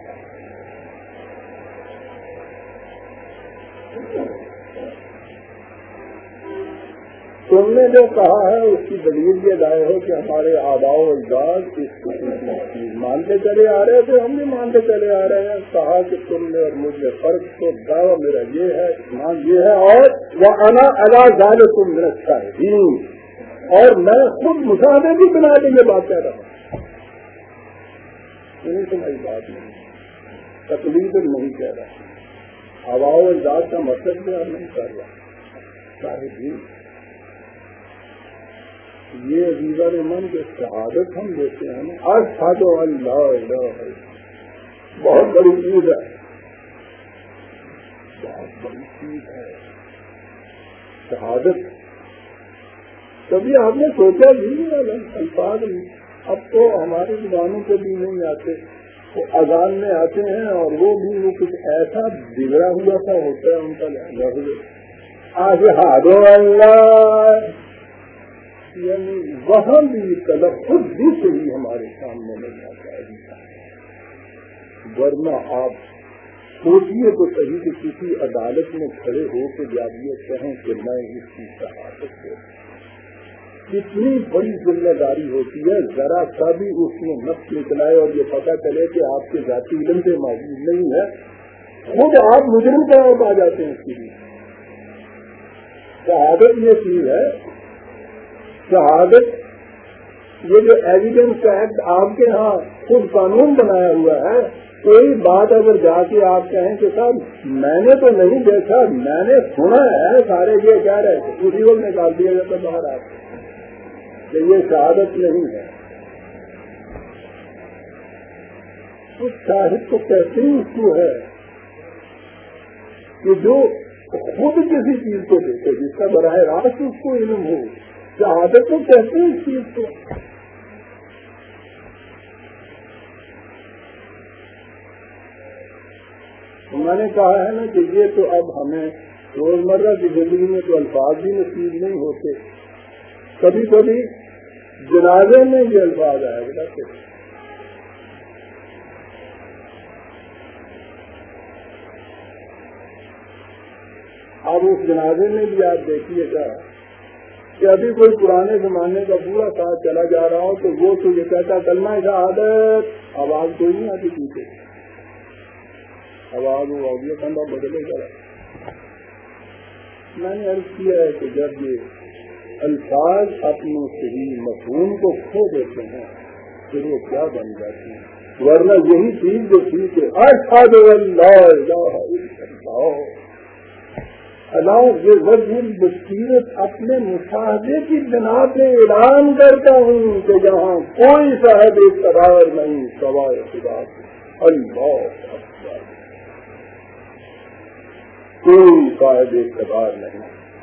تم نے جو کہا ہے اس کی دلیل یہ لائے ہو کہ ہمارے آباء و اجداد اس چیز مانتے چلے آ رہے تھے. ہم بھی مانتے چلے آ رہے ہیں. کہا کہ تم نے اور مجھ میں فرق تو دعویٰ میرا یہ ہے ایمان یہ ہے اور وہ انا الا ذالکم من الشاہدین. اور میں خود مشاہدے بھی بنا کے یہ بات کہہ رہا ہوں. نہیں تمہاری بات نہیں تکلیف نہیں کہہ رہا. آباء و اجداد کا مطلب بھی نہیں کر رہا. شاہدین یہ عزیزہ نے من کے شہادت ہم دیتے ہیں. اشہد ان لا الہ الا اللہ بہت بڑی چیز ہے. بہت بڑی چیز ہے شہادت. کبھی آپ نے سوچا بھی نہیں الفاظ اب تو ہماری زبانوں پہ بھی نہیں آتے. وہ اذان میں آتے ہیں اور وہ بھی وہ کچھ ایسا بگڑا ہوا سا ہوتا ہے ان کا لہجہ. اشہد اللہ یعنی وہاں بھی تلفظ بھی صحیح ہمارے سامنے نہیں آتا ہے. ورنہ آپ سوچیے تو صحیح کہ کسی عدالت میں کھڑے ہو کے جب یہ کہیں کہ میں اس کی شہادت دوں کتنی بڑی ذمہ داری ہوتی ہے. ذرا سا بھی اس میں نفس نکلائے اور یہ پتہ چلے کہ آپ کے ذاتی علم سے موجود نہیں ہے خود آپ مجرم قرار پا جاتے ہیں. اس کے لیے شہادت یہ چیز ہے. شہادت یہ جو ایویڈنس ایکٹ آپ کے ہاں خود قانون بنایا ہوا ہے. کوئی بات اگر جا کے آپ کہیں کہ صاحب میں نے تو نہیں دیکھا میں نے سنا ہے سارے یہ کہہ رہے تھے اسی وقت نکال دیا جاتا باہر آپ کہ یہ شہادت نہیں ہے. اس شاہد کو کہتے ہی اس کو ہے کہ جو خود کسی چیز کو دیکھے جس کا براہ راست اس کو علم ہو. شہادت کو کہتے ہیں اس چیز کو. میں نے کہا ہے نا کہ یہ تو اب ہمیں روزمرہ کی زندگی میں تو الفاظ بھی نصیب نہیں ہوتے. کبھی کبھی جنازے میں یہ الفاظ آئے گا کہ اب اس جنازے میں بھی آپ دیکھیے گا کہ ابھی کوئی پرانے زمانے کا پورا ساتھ چلا جا رہا ہو تو وہ تو یہ کہتا کلمہ شہادت. آواز کوئی نہیں آتی پیچھے آواز وہ آگے کندھا بدلے گا. میں نے عرض کیا ہے کہ جب یہ الفاظ اپنے صحیح مفہوم کو کھو دیتے ہیں پھر وہ کیا بن جاتے ہیں. ورنہ یہی چیز جو تھی کہ اشہد ان لا الہ الا اللہ اللہ یہ وجہ بصیرت اپنے مشاہدے کی بنا پہ اعلان کرتا ہوں کہ یہاں کوئی صاحب اقتدار نہیں سوائے خدا اللہ اکبر. کوئی صاحب اقتدار نہیں.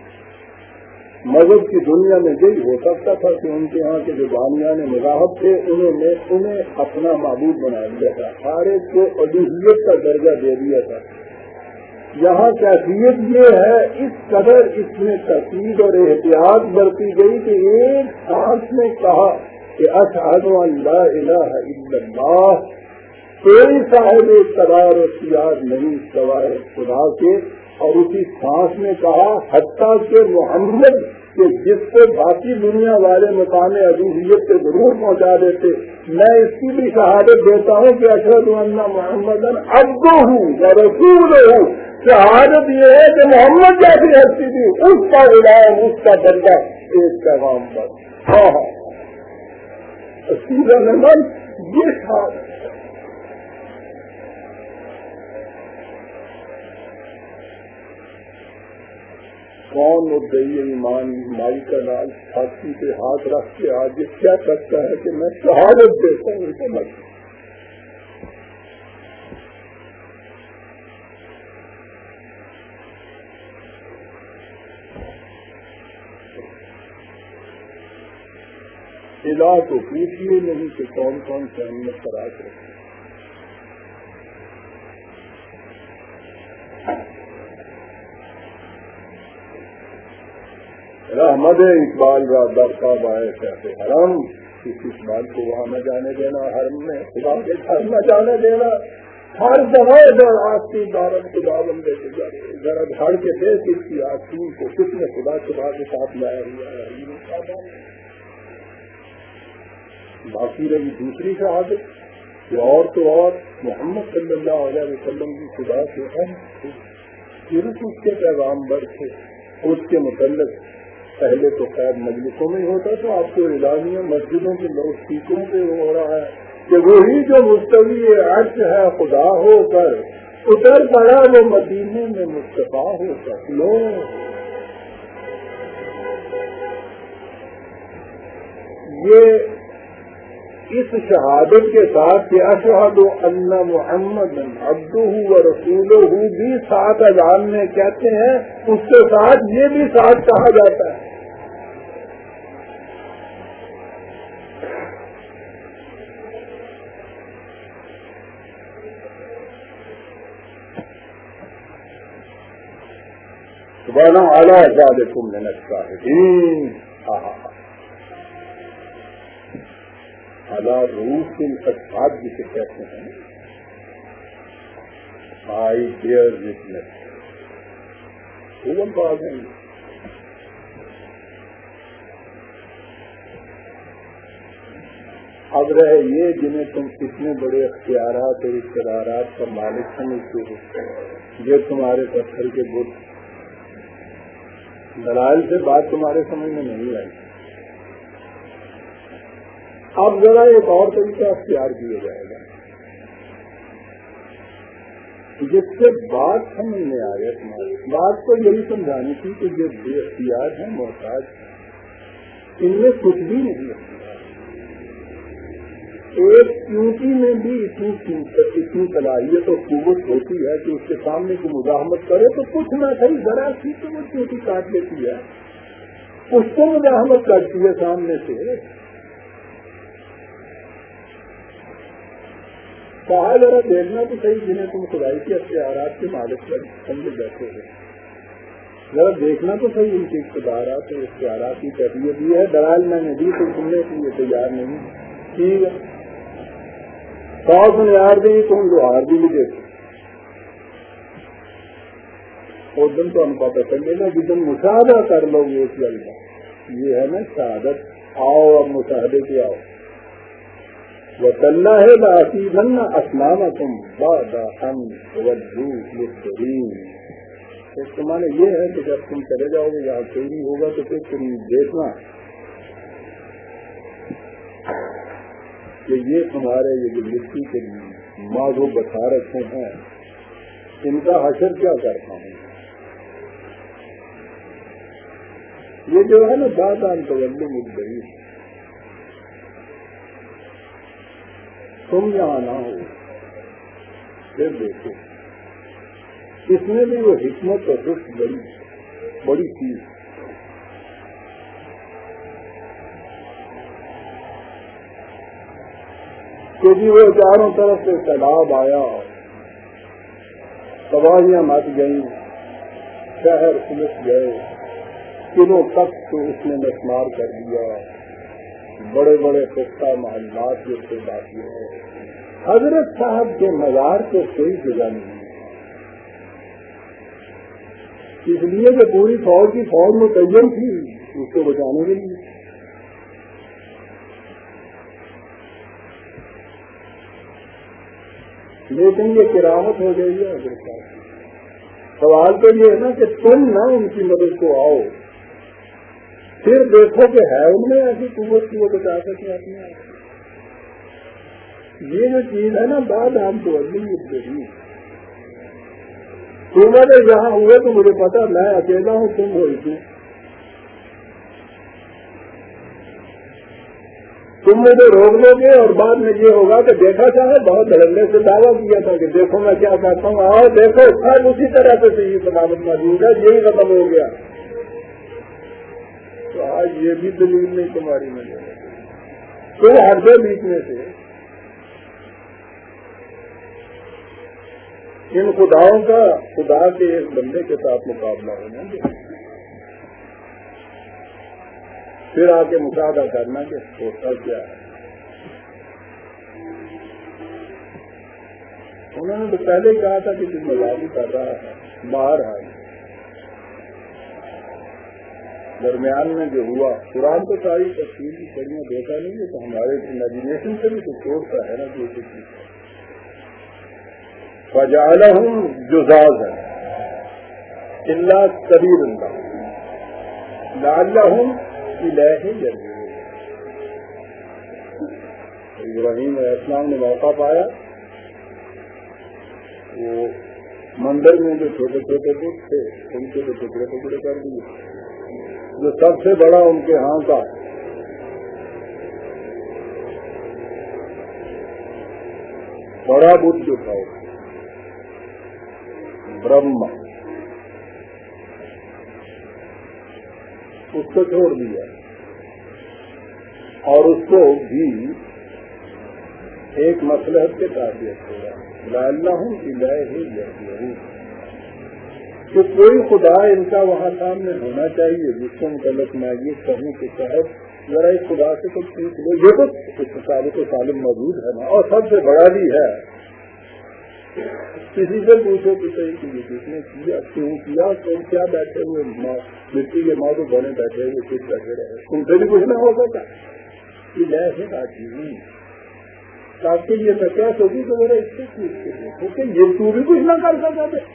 مذہب کی دنیا میں یہی ہو سکتا تھا کہ ان کے ہاں کے جو بامیان مذاہب تھے انہوں نے انہیں اپنا معبود بنا دیا تھا. ہر ایک کو الوہیت کا درجہ دے دیا تھا. یہاں کیفیت یہ ہے اس قدر اس میں تقید اور احتیاط برتی گئی کہ ایک سانس نے کہا کہ اشہد ان لا الہ الا اللہ کوئی صاحب اقتدار و اختیار نہیں سوائے خدا کے. اور اسی سانس نے کہا حتیٰ کہ محمد کہ جس کو باقی دنیا والے مقام الوہیت سے ضرور پہنچا دیتے میں اس کی بھی شہادت دیتا ہوں کہ اشہد ان محمدن عبدہ و رسولہ ہوں. شہادت یہ ہے کہ محمد جیسی ہستی تھی اس کا غلام اس کا بندہ ایک پیغام پر. ہاں ہاں سیدھا نمبر یہ شہادت کون مدعی ایمان مائی کا لال چھاتی پہ ہاتھ رکھ کے آج یہ کیا کرتا ہے کہ میں شہادت دیتا ہوں سمجھ خدا کو پوچھیے نہیں کہ کون کون سے ہم نے فراغ رکھے. رحمد اقبال رادر صاحب آئے کہتے حرم اس اقبال کو وہاں نہ جانے دینا، حرم میں خدا کے گھر نہ جانے دینا. ہر جگہ ادھر آستی دارم خدا بندے کے گھر ذرا جھاڑ کے دیکھ اس کی آستی کو کس نے خدا خدا کے ساتھ لایا ہوا ہے. باقی رہی دوسری شہادت کہ اور تو اور محمد صلی اللہ علیہ وسلم کی خدا سے ہم صرف اس کے پیغام بر تھے. اس کے متعلق پہلے تو خیر مجلسوں میں ہوتا تو آپ کو اعلانیہ مسجدوں کے لوگ سیکھوں پہ ہو رہا ہے کہ وہی جو مستوی عرش ہے خدا ہو کر اتر پڑا وہ مدینے میں مصطفیٰ ہو کر. لو یہ اس شہادت کے ساتھ کہ اشہد ان محمد عبدہ و رسولہ بھی ساتھ اذان میں کہتے ہیں، اس کے ساتھ یہ بھی ساتھ کہا جاتا ہے. سبحان اللہ ذالکم من الشاہدین. اللہ روح الاشہاد جسے کہتے ہیں. آئی بیئر وٹنس علم بات ہے. اب رہے یہ جنہیں تم اتنے بڑے اختیارات اور اقتدارات کا مالک سمجھتے ہو، یہ تمہارے پتھر کے بت دلائل سے بات تمہارے سمجھ میں نہیں آئی. اب ذرا ایک اور طریقہ اختیار کیا جائے گا جس سے بات سمجھ میں آ گیا. تمہاری بات کو یہی سمجھانی تھی کہ جو بے اختیار ہیں محتاج ان میں کچھ بھی نہیں اختیار. ایک چونٹی میں بھی اتنی اتنی صلاحیت اور قوت ہوتی ہے کہ اس کے سامنے کی مزاحمت کرے تو کچھ نہ صحیح ذرا سی تو وہ چونٹی کاٹ لیتی ہے، اس کو مزاحمت کرتی ہے سامنے سے. کہا ذرا دیکھنا تو صحیح جنہیں تم خدائی کے اختیارات کے مالک پر سمجھ بیٹھے ہو، ذرا دیکھنا تو صحیح ان کے اقتدارات اور اختیارات کی کیفیت یہ ہے. دلائل میں نے دی تو سننے کے لیے تیار نہیں. ٹھیک ہے، سو سنیار دی تم لوہار بھی مجھے اس دن تو ہم پتہ چلے گا جس دن مشاہدہ کر لو گے اس جگہ. یہ ہے نا شہادت. آؤ اب مشاہدے کے آؤ. وَتَاللَّهِ لَأَكِيدَنَّ أَصْنَامَكُمْ بَعْدَ أَنْ تُوَلُّوا مُدْبِرِينَ. اس کے معنی یہ ہے کہ جب تم چلے جاؤ گے یا کوئی نہیں ہوگا تو پھر تم دیکھنا کہ یہ تمہارے یہ جو مٹی کے ماغو بتا رکھے ہیں ان کا حشر کیا کرتا ہوں. یہ جو ہے نا بات آن تولو مدبری، تم یہاں نہ ہو پھر دیکھو اس میں بھی وہ حکمت اور رشت بڑی بڑی چیز. کہ جی وہ چاروں طرف سے سیلاب آیا، تباہیاں مچ گئیں، شہر پلٹ گئے، قلعوں تک تو اس نے مسمار کر دیا، بڑے بڑے پختہ محلات جو سے باقی ہے. حضرت صاحب کے مزار کو کوئی جگہ نہیں، اس لیے کہ پوری فوج کی فوج متعین تھی اس کو بچانے کے لیے. لیکن یہ کرامت ہو گئی ہے حضرت صاحب. سوال تو یہ ہے نا کہ تم نہ ان کی مدد کو آؤ، پھر دیکھو کہ ہے ان میں ایسی قوت کی وہ بتا سکے اپنے آپ. یہ جو چیز ہے نا بعد ہم تو ادبی تمہارے یہاں ہوئے تو مجھے پتا میں اکیلا ہوں، تم ہو اس میں، تم مجھے روک لو گے اور بعد میں یہ ہوگا کہ دیکھا تھا بہت دھڑلے سے دعویٰ کیا تھا کہ دیکھو میں کیا کہتا ہوں، آؤ دیکھو سب اسی طرح سے صحیح سلامت موجود ہے، یہی ختم ہو گیا۔ تو آج یہ بھی دلیل نہیں تمہاری مجھے تو ہر دو بیچ میں سے ان خداؤں کا خدا کے ایک بندے کے ساتھ مقابلہ ہونا گے، پھر آ کے مشاہدہ کرنا کہ ہوتا کیا ہے۔ انہوں نے تو پہلے کہا تھا کہ تم مزاحی کر رہا ہے، باہر آئے درمیان میں جو ہوا قرآن تو ساری تفصیل کی کڑیاں دیکھا نہیں ہے، تو ہمارے امیجنیشن سے بھی تو چھوڑتا ہے نا جو چیز فجعلہم جزازا الا سبیل اللہ لعلہم الیہ یرجعون۔ ابراہیم علیہ السلام نے موقع پایا، وہ مندر میں جو چھوٹے چھوٹے بت تھے ان کے جو ٹکڑے ٹکڑے کر دیے، جو سب سے بڑا ان کے ہاں کا بڑا بت جو تھا برہما، اس کو چھوڑ دیا اور اس کو بھی ایک مصلحت کے تعبیر ہوا لعلہم الیہ یرجعون، کہ کوئی خدا ان کا وہاں سامنے ہونا چاہیے جس کو متعلق میں یہ کہوں کہ صاحب ذرا اس خدا سے کچھ پوچھ لو، یہ تو اس ثابت و سالم موجود ہے نا، اور سب سے بڑا بھی ہے، کسی سے پوچھو کہ صحیح کہ کس نے کیا، کیوں کیا، تم کیا بیٹھے ہوئے مٹی کے ماں تو بنے بیٹھے ہوئے کچھ بیٹھے رہے، تم سے بھی کچھ نہ ہو سکتا کہ جیسے بات نہیں تاکہ یہ بحث ہوگی تو میرا اس سے پوچھ کے دیکھو کہ یہ تو بھی کچھ نہ کر سکتا تھے۔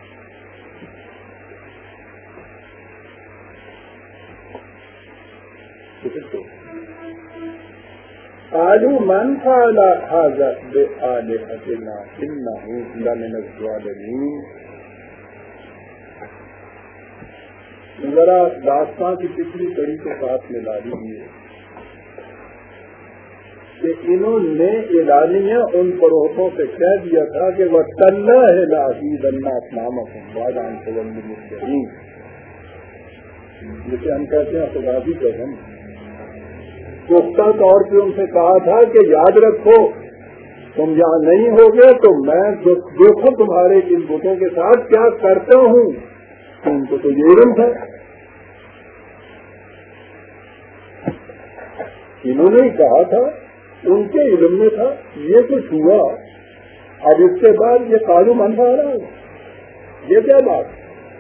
قالوا من فعل هذا بآلهتنا إنه لمن الظالمين۔ ذرا داستان کی پچھلی کڑی کے ساتھ ملا لیجیے کہ انہوں نے اعلانیہ ان پروہتوں سے کہہ دیا تھا کہ وَتَاللَّهِ لَأَكِيدَنَّ أَصْنَامَكُمْ بَعْدَ أَن تُوَلُّوا مُدْبِرِينَ، جسے ہم کہتے ہیں خدا کی قسم، پختہ طور پہ ان سے کہا تھا کہ یاد رکھو تم جہاں نہیں ہوگے تو میں دیکھو تمہارے ان بتوں کے ساتھ کیا کرتا ہوں، ان کو تو یہ علم تھا، انہوں نے کہا تھا ان کے علم میں تھا، یہ کچھ ہوا، اب اس کے بعد یہ قالو من آ رہا ہے، یہ کیا بات؟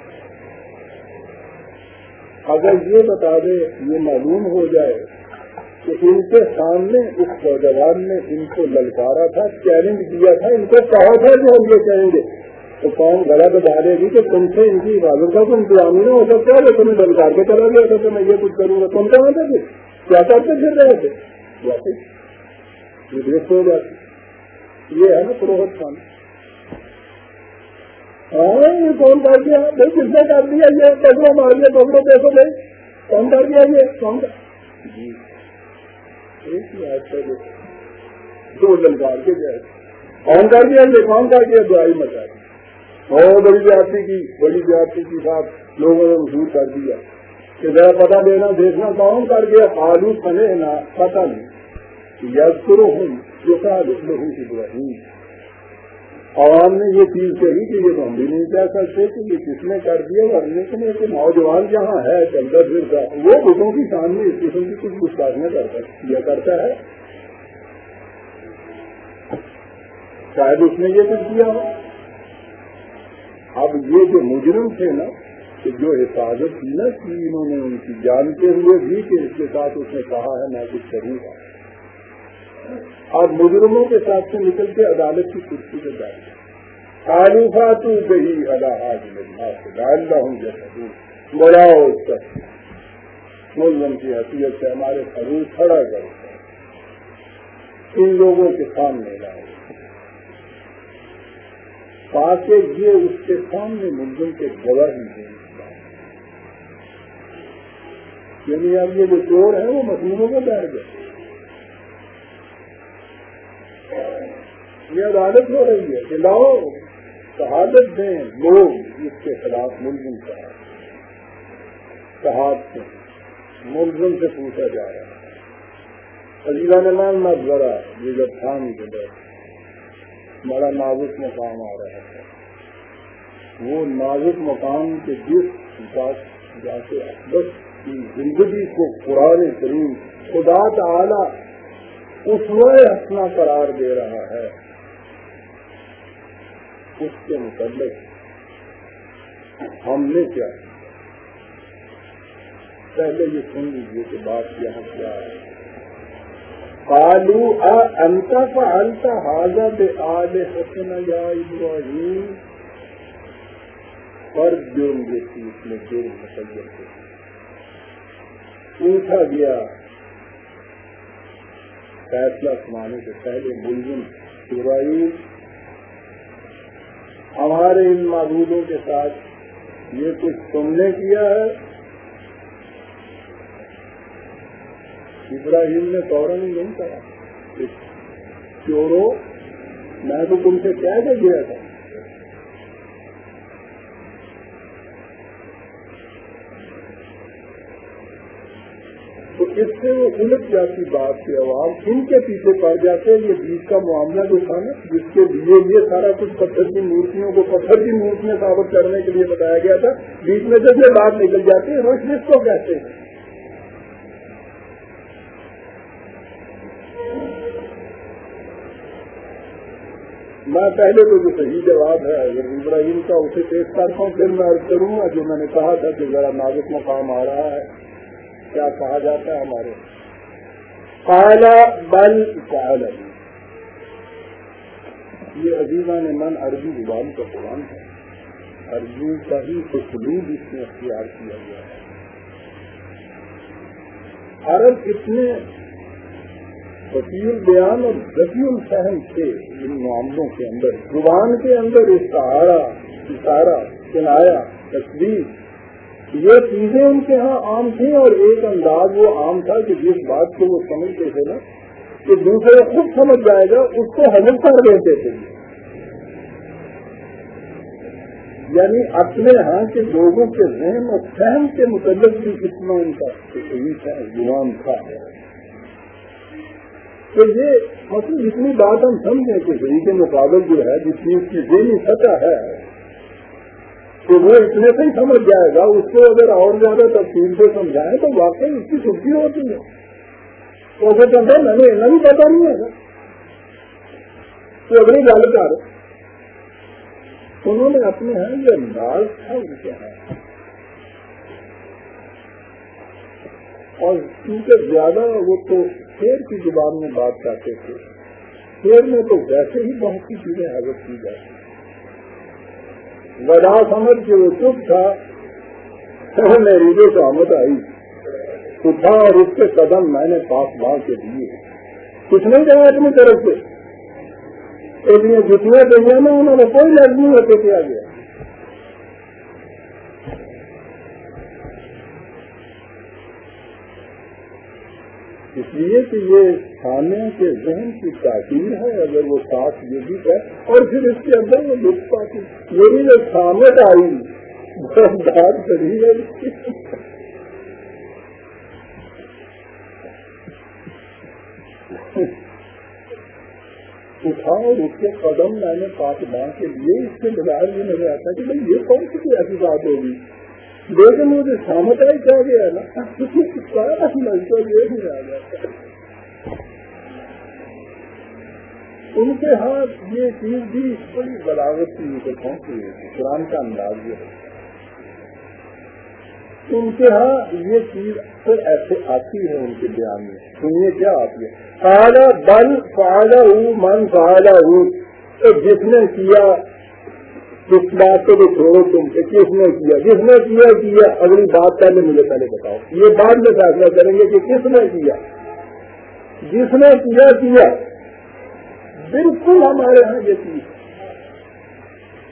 اگر یہ بتا دے، یہ معلوم ہو جائے کہ ان کے سامنے اس نوجوان نے ان کو للکارا تھا، چیلنج کیا تھا، ان کو کہا تھا کہ ہم یہ کہیں گے، تو قوم گلا تو ڈالے گی کہ تم سے ان کی عبادت کا تو انتظام ہی نہیں ہو سکتا ہے، تمہیں للکار کے چلا گیا تھا کہ میں یہ کچھ کروں گا، تم کہاں تھے کیا کرتے پھر رہے تھے، یہ دیکھ ہو جاتی، یہ ہے نا پروہت خان، ہاں یہ کون کر دیا بھائی، کس نے کر دیا، یہ پکڑو مار دیا، پکڑو دیکھو بھائی کون کر دیا، یہ کون کر جی ایک ہی آج دو للکار کے گئے، کون کر دیا، یہ کون کر دیا، دعائی مچا دی، بہت بڑی زیادتی کی، بڑی زیادتی کی بات لوگوں نے مشہور کر دیا کہ ذرا پتہ دینا دیکھنا کون کر گیا، آلو کھنے نہ پتہ نہیں، یذکرہم یقالہ ابراہیم، عوام نے یہ چیز کہی کہ یہ تو ہم بھی نہیں کہہ سکتے کہ یہ کس نے کر دیا، اور لیکن ایک نوجوان جہاں ہے چندر پھر کا وہ بتوں کی سامنے اس قسم کی کچھ گستاخیاں کیا کرتا ہے، شاید اس نے یہ کچھ کیا ہو۔ اب یہ جو مجرم تھے نا کہ جو حفاظت کی نا کی انہوں نے ان کی جانتے ہوئے بھی کہ اس کے ساتھ اس نے کہا ہے میں کچھ کروں گا، اور مجرموں کے ساتھ سے نکل کے عدالت کی کرسی پہ ڈال خالفات گئی اللہ ڈال رہا ہوں جیسا بڑاؤ اس کا ملزم کی حیثیت سے ہمارے حضور کھڑا کرو، ان لوگوں کے سامنے لاؤ، تاکہ یہ اس کے سامنے ملزم کے گواہی دیں. یعنی اب یہ جو چور ہے وہ مظلوموں کو بیٹھ گئے. یہ عدالت ہو رہی ہے کہ لاؤ شہادت دیں لوگ اس کے خلاف ملزم کا شہادت سے ملزم سے پوچھا جا رہا ہے. عزیزان نام نہ ذرا یہ جب تھام کے بڑا نازک مقام آ رہا ہے. وہ نازک مقام کے جس بات جا کے بس کی زندگی کو قرآن کریم خدا تعالی اسوہ حسنہ قرار دے رہا ہے، اس کے متعلق ہم نے کیا پہلے یہ سن لیجیے کہ بات یہاں کیا ہے. قالوا أأنت فعلت هذا بآلهتنا یا ابراہیم. پر جرم یہ تھی اس میں جرم مسجل تھے. پوچھا گیا فیصلہ سنانے سے پہلے ملزم ابراہیم ہمارے ان معبودوں کے ساتھ یہ کچھ تم نے کیا ہے؟ ابراہیم نے فوراً نہیں کہا چورو میں تو تم سے کہہ کے گیا تھا. تو اس سے وہ الٹ جاتی بات کے عوام ان کے پیچھے پڑ جاتے. یہ بیچ کا معاملہ جو تھا نا جس کے لیے یہ سارا کچھ پتھر کی مورتیوں کو پتھر کی مورتیاں ثابت کرنے کے لیے بتایا گیا تھا، بیچ میں جب یہ بات نکل جاتی ہے روشنی کو کہتے ہیں. میں پہلے تو جو صحیح جواب ہے اگر ابراہیم کا اسے پیش کرتا ہوں پھر میں عرض کروں گا جو میں نے کہا تھا کہ ذرا نازک مقام آ رہا ہے. کیا کہا جاتا ہے ہمارے قال بل فعل. یہ عزیزان من عربی زبان کا قرآن ہے، عربی کا ہی اسلوب اس میں اختیار کیا گیا ہے. عرب اتنے وسیع بیان اور ذکی الفہم تھے ان معاملوں کے اندر. زبان کے اندر استعارہ اشارہ کنایا تصویر یہ چیزیں ان کے ہاں عام تھیں، اور ایک انداز وہ عام تھا کہ جس بات کو وہ سمجھتے تھے نا کہ دوسرے خود سمجھ جائے گا اس کو حل کر دیتے تھے. یعنی اپنے ہاں کے لوگوں کے ذہن اور فہم کے متعلق بھی کتنا ان کا زبان تھا. تو یہ مطلب جتنی بات ہم سمجھیں کہ صحیح کے مقابل جو ہے جتنی اس کی ذہنی سطح ہے تو وہ اتنے سے ہی سمجھ جائے گا. اس کو اگر اور زیادہ تفصیل سے سمجھائیں تو واقعی اس کی چھٹی ہوتی ہے. تو اسے کہتے ہیں میں نے اتنا بھی پتا نہیں ہے تو اگلی گل کر انہوں نے اپنے ہیں یہ انداز تھا ان کے ہیں. اور کیونکہ زیادہ وہ تو شیر کی زبان میں بات کرتے تھے. شیر میں تو ویسے ہی بہت سی چیزیں حضرت کی جاتی. وجہ سمجھ کے وہ چپ تھا میری جو سہمت آئی اٹھا اور اس کے قدم میں نے پاس باہر کے دیے. کچھ نہیں کہا اپنی طرف سے اتنی جتنے دنیا میں انہوں نے کوئی لفظ نہیں ہوتے کیا گیا. اس لیے کہ یہ سامنے کے ذہن کی تاثیر ہے اگر وہ ساتھ یہ بھی ہے اور پھر اس کے اندر وہ لطف آتی میری جو سامنے آئی بہت بات کری ہے. اٹھا اور اس کے قدم میں نے پاس باں کے لیے اس کے بغیر یہ نظر آتا کہ بھائی یہ کون سی ایسی بات ہوگی لیکن مجھے سامت آئی کیا گیا نا تو یہ بھی آ جاتا. ان کے ہاتھ یہ چیز بھی بڑی بلاغت کی نیچے پہنچی ہے. قرآن کا انداز یہ ہے ان کے ہاں یہ چیز پھر ایسے آتی ہے ان کے بیان میں. سنیے کیا آتی ہے فعلا بل فعلا ہوں من فعلا ہوں تو جس نے کیا اس بات کو تو چھوڑو تم کہ کس نے کیا جس نے کیا کیا اگلی بات پہلے مجھے پہلے بتاؤ. یہ بعد میں فیصلہ کریں گے کہ کس نے کیا. جس نے کیا کیا بالکل ہمارے ہاں یہ چیز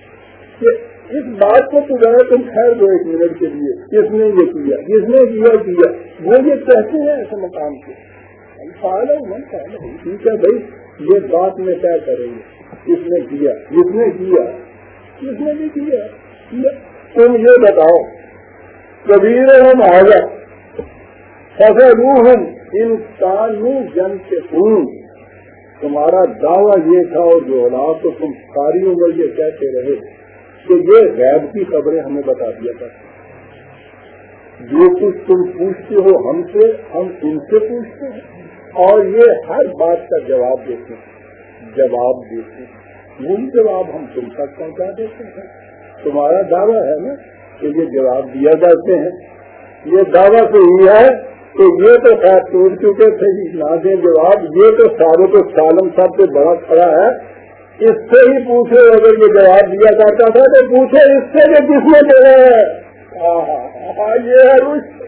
بات کو تو ذرا تم خیر دو ایک منٹ کے لیے، کس نے یہ کیا، کس نے کیا کیا وہ یہ کہتے ہیں ایسے مقام سے فعال من فعل، ٹھیک ہے بھائی یہ بات میں کیا کریں گے، کس نے کیا، کس نے کیا، کس نے بھی کیا، تم یہ بتاؤ کبیر ہم آگا فصلوہم انسانی جن کے خون، تمہارا دعویٰ یہ تھا اور جو اولاد تو تم ساری عمر یہ کہتے رہے کہ یہ غیب کی خبریں ہمیں بتا دیا کرتے، جو کچھ تم پوچھتے ہو ہم سے ہم ان سے پوچھتے ہیں اور یہ ہر بات کا جواب دیتے ہیں، جواب دیتے ہیں وہی جواب ہم تم تک پہنچا دیتے ہیں۔ تمہارا دعویٰ ہے نا کہ یہ جواب دیا جاتے ہیں، یہ دعویٰ تو یہ ہے کہ یہ تو خیر ٹوٹ چکے تھے نہ دیں جواب، یہ تو سارے تو سالم صاحب سے بڑا کھڑا ہے، اس سے ہی پوچھے اگر یہ جواب دیا کرتا تھا تو پوچھے اس سے کہ کس نے دیا ہے، یہ ہے رشد،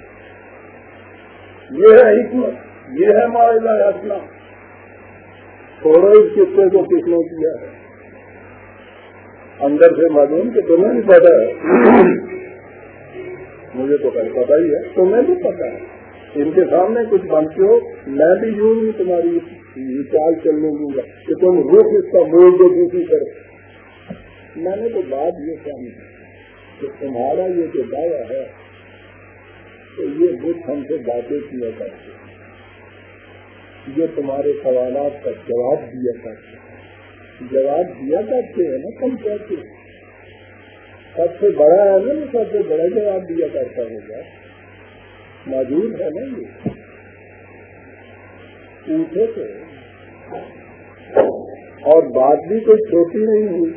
یہ ہے حکمت، یہ ہے معاہدہ اصلا، چھوڑو اس قصے کو کس نے کیا ہے، اندر سے معلوم کہ تمہیں بھی پتا ہے، مجھے تو کل پتا ہی ہے، تمہیں بھی پتا ہے، ان کے سامنے کچھ بنتے ہو میں بھی یوں ہی تمہاری چال چلنے دوں گا کہ تم رخ اس کا موڑ دو دوسری طرف۔ میں نے تو بات یہ سمجھی کہ تمہارا یہ جو دعویٰ ہے تو یہ بت ہم سے باتیں کیا کرتے، یہ تمہارے سوالات کا جواب دیا کرتے، جواب دیا کرتے ہیں نا تم کہتے سب سے بڑا ہے نا، سب سے بڑا جواب دیا کرتا ہوگا، موجود ہے نا یہ پوچھے تھے اور بات بھی کوئی چھوٹی نہیں ہوئی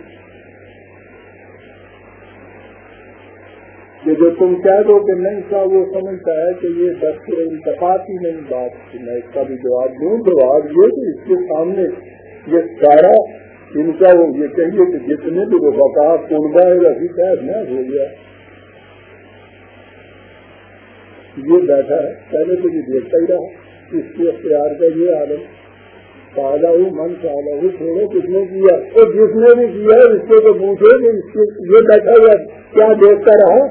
کہ جو تم کہہ دو کہ نہیں کا وہ سمجھتا ہے کہ یہ دس انتفاق ہی نہیں بات کہ میں اس کا بھی جواب دوں، جواب یہ کہ اس کے سامنے یہ سارا ان کا وہ یہ کہیے کہ جتنے بھی وہ بقا کنبا ہے رفیع صاحب نہ ہو گیا، یہ بیٹھا ہے پہلے تو یہ دیکھتا ہی رہا، اس کے اختیار کا یہ عالم پالا ہوں من پالا ہوں چھوڑو کس نے کیا، اور جس نے بھی کیا اس کو تو پوچھے کہ اس کے یہ بیٹھا ہوا کیا دیکھتا رہا،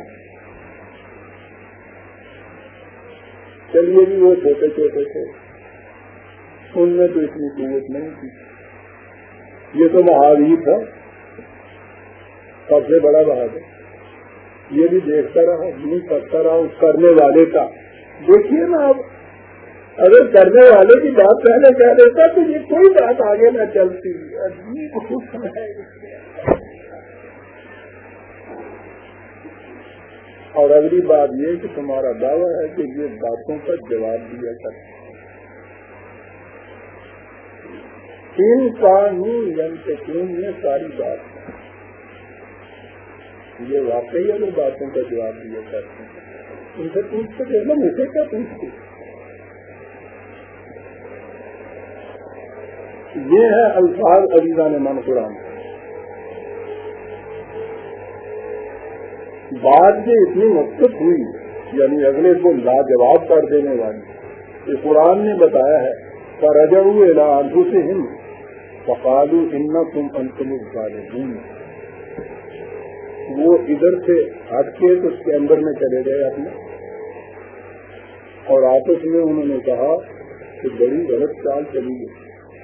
چلیے بھی وہ چھوٹے چھوٹے تھے ان میں تو اتنی قوت نہیں تھی، یہ تو مہاویر تھا سب سے بڑا بہادر، یہ بھی دیکھتا رہا نہیں کرتا رہا اس کرنے والے کا، دیکھیے نا اب اگر کرنے والے کی بات پہلے کہہ دیتا تو یہ کوئی بات آگے نہ چلتی، اور اگلی بات یہ کہ تمہارا دعویٰ ہے کہ یہ باتوں کا جواب دیا کرتا، ان قانون ینتقون میں ساری بات ہے، یہ واقعی اگر باتوں کا جواب دیا کرتے ہیں ان سے پوچھتے تھے نا، مجھے کیا پوچھتے، یہ ہے الفاظ عزیزان من قرآن، بات یہ اتنی مقصد ہوئی یعنی اگلے کو لاجواب کر دینے والی کہ قرآن نے بتایا ہے فَرَجَعُوا إِلَىٰ أَنفُسِهِمْ فَقَالُوا إِنَّكُمْ أَنْتُمُ الظَّالِمُونَ، وہ ادھر سے ہٹ کے تو اس کے اندر میں چلے گئے اپنے، اور آپس میں انہوں نے کہا کہ بڑی غلط چال چلی گئی،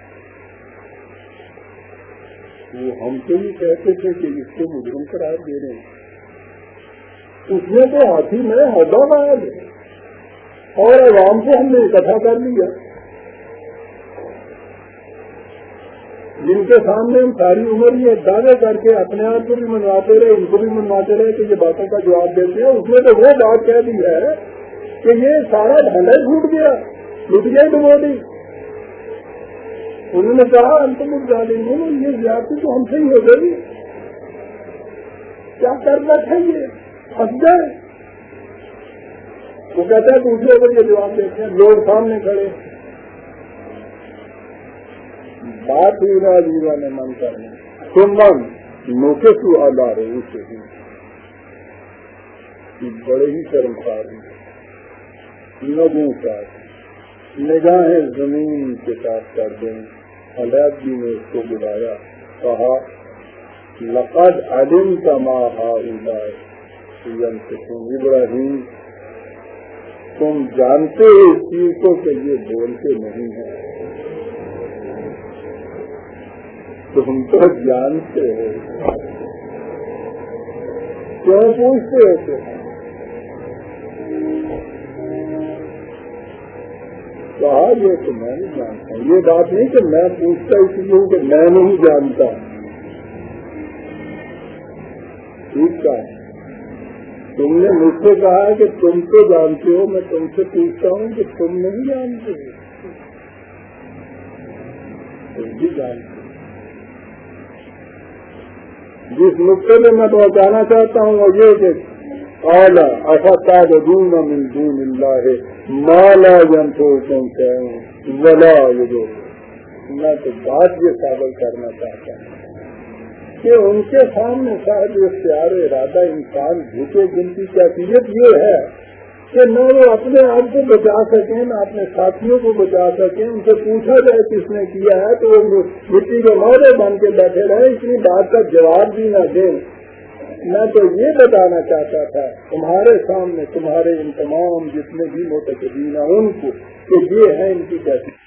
وہ ہم سے بھی کہتے تھے کہ اس کو مجرم قرار دے رہے ہیں، اس نے تو ہاتھی میں ہڈا لایا اور عوام کو ہم نے اکٹھا کر لیا، جن کے سامنے ہم ساری عمر یہ دعوے کر کے اپنے آپ کو بھی منواتے رہے ان کو بھی منواتے رہے کہ یہ باتوں کا جواب دیتے ہیں، اس نے تو وہ بات کہہ دی ہے کہ یہ سارا ڈھنڈا ٹوٹ گیا، ٹوٹ گیا ڈبو دی، انہوں نے کہا انتم الظالمون، یہ زیادتی تو ہم سے ہی ہو گئی، کیا کرنا چاہیے ہنس گئے، وہ کہتا ہے دوسرے کو یہ جواب دیتے ہیں، لوگ سامنے کھڑے، بات ہوئی نا عزیزہ نے من کرنے تم من نوکے تو آلہ رہے سے بڑے ہی شرمسار ہیں، لوگوں کا نگاہیں زمین کے ساتھ کر دیں، علیحدگی نے اس کو بلایا، کہا لقد علمت ما هؤلاء ينطقون، ابراہیم تم جانتے ہو اس چیز کو کہ یہ بولتے نہیں ہیں، تم تو جانتے ہو، کیوں پوچھتے ہوتے ہیں؟ کہا یہ تو میں نہیں جانتا، یہ بات نہیں کہ میں پوچھتا اس لیے ہوں کہ میں نہیں جانتا، ٹھیک ہے؟ تم نے مجھ سے کہا کہ تم تو جانتے ہو، میں تم سے پوچھتا ہوں کہ تم نہیں جانتے ہو، تم بھی جانتے ہو۔ جس نقطے میں میں پہنچانا چاہتا ہوں وہ یہ کہ قال افتعبدون من دون اللہ ما لا ينفعكم شيئا ولا يضركم، میں تو بات یہ ثابت کرنا چاہتا ہوں کہ ان کے سامنے صاحب اختیار ارادہ انسان جھوٹے گنتی کی حیثیت یہ ہے کہ نہ وہ اپنے آپ کو بچا سکیں نہ اپنے ساتھیوں کو بچا سکیں، ان سے پوچھا جائے کس نے کیا ہے تو وہ مٹی کے مورے بن کے بیٹھے رہے، اتنی بات کا جواب بھی نہ دیں۔ میں تو یہ بتانا چاہتا تھا تمہارے سامنے تمہارے ان تمام جتنے بھی متقدین ہیں ان کو کہ یہ ہے ان کی کیسی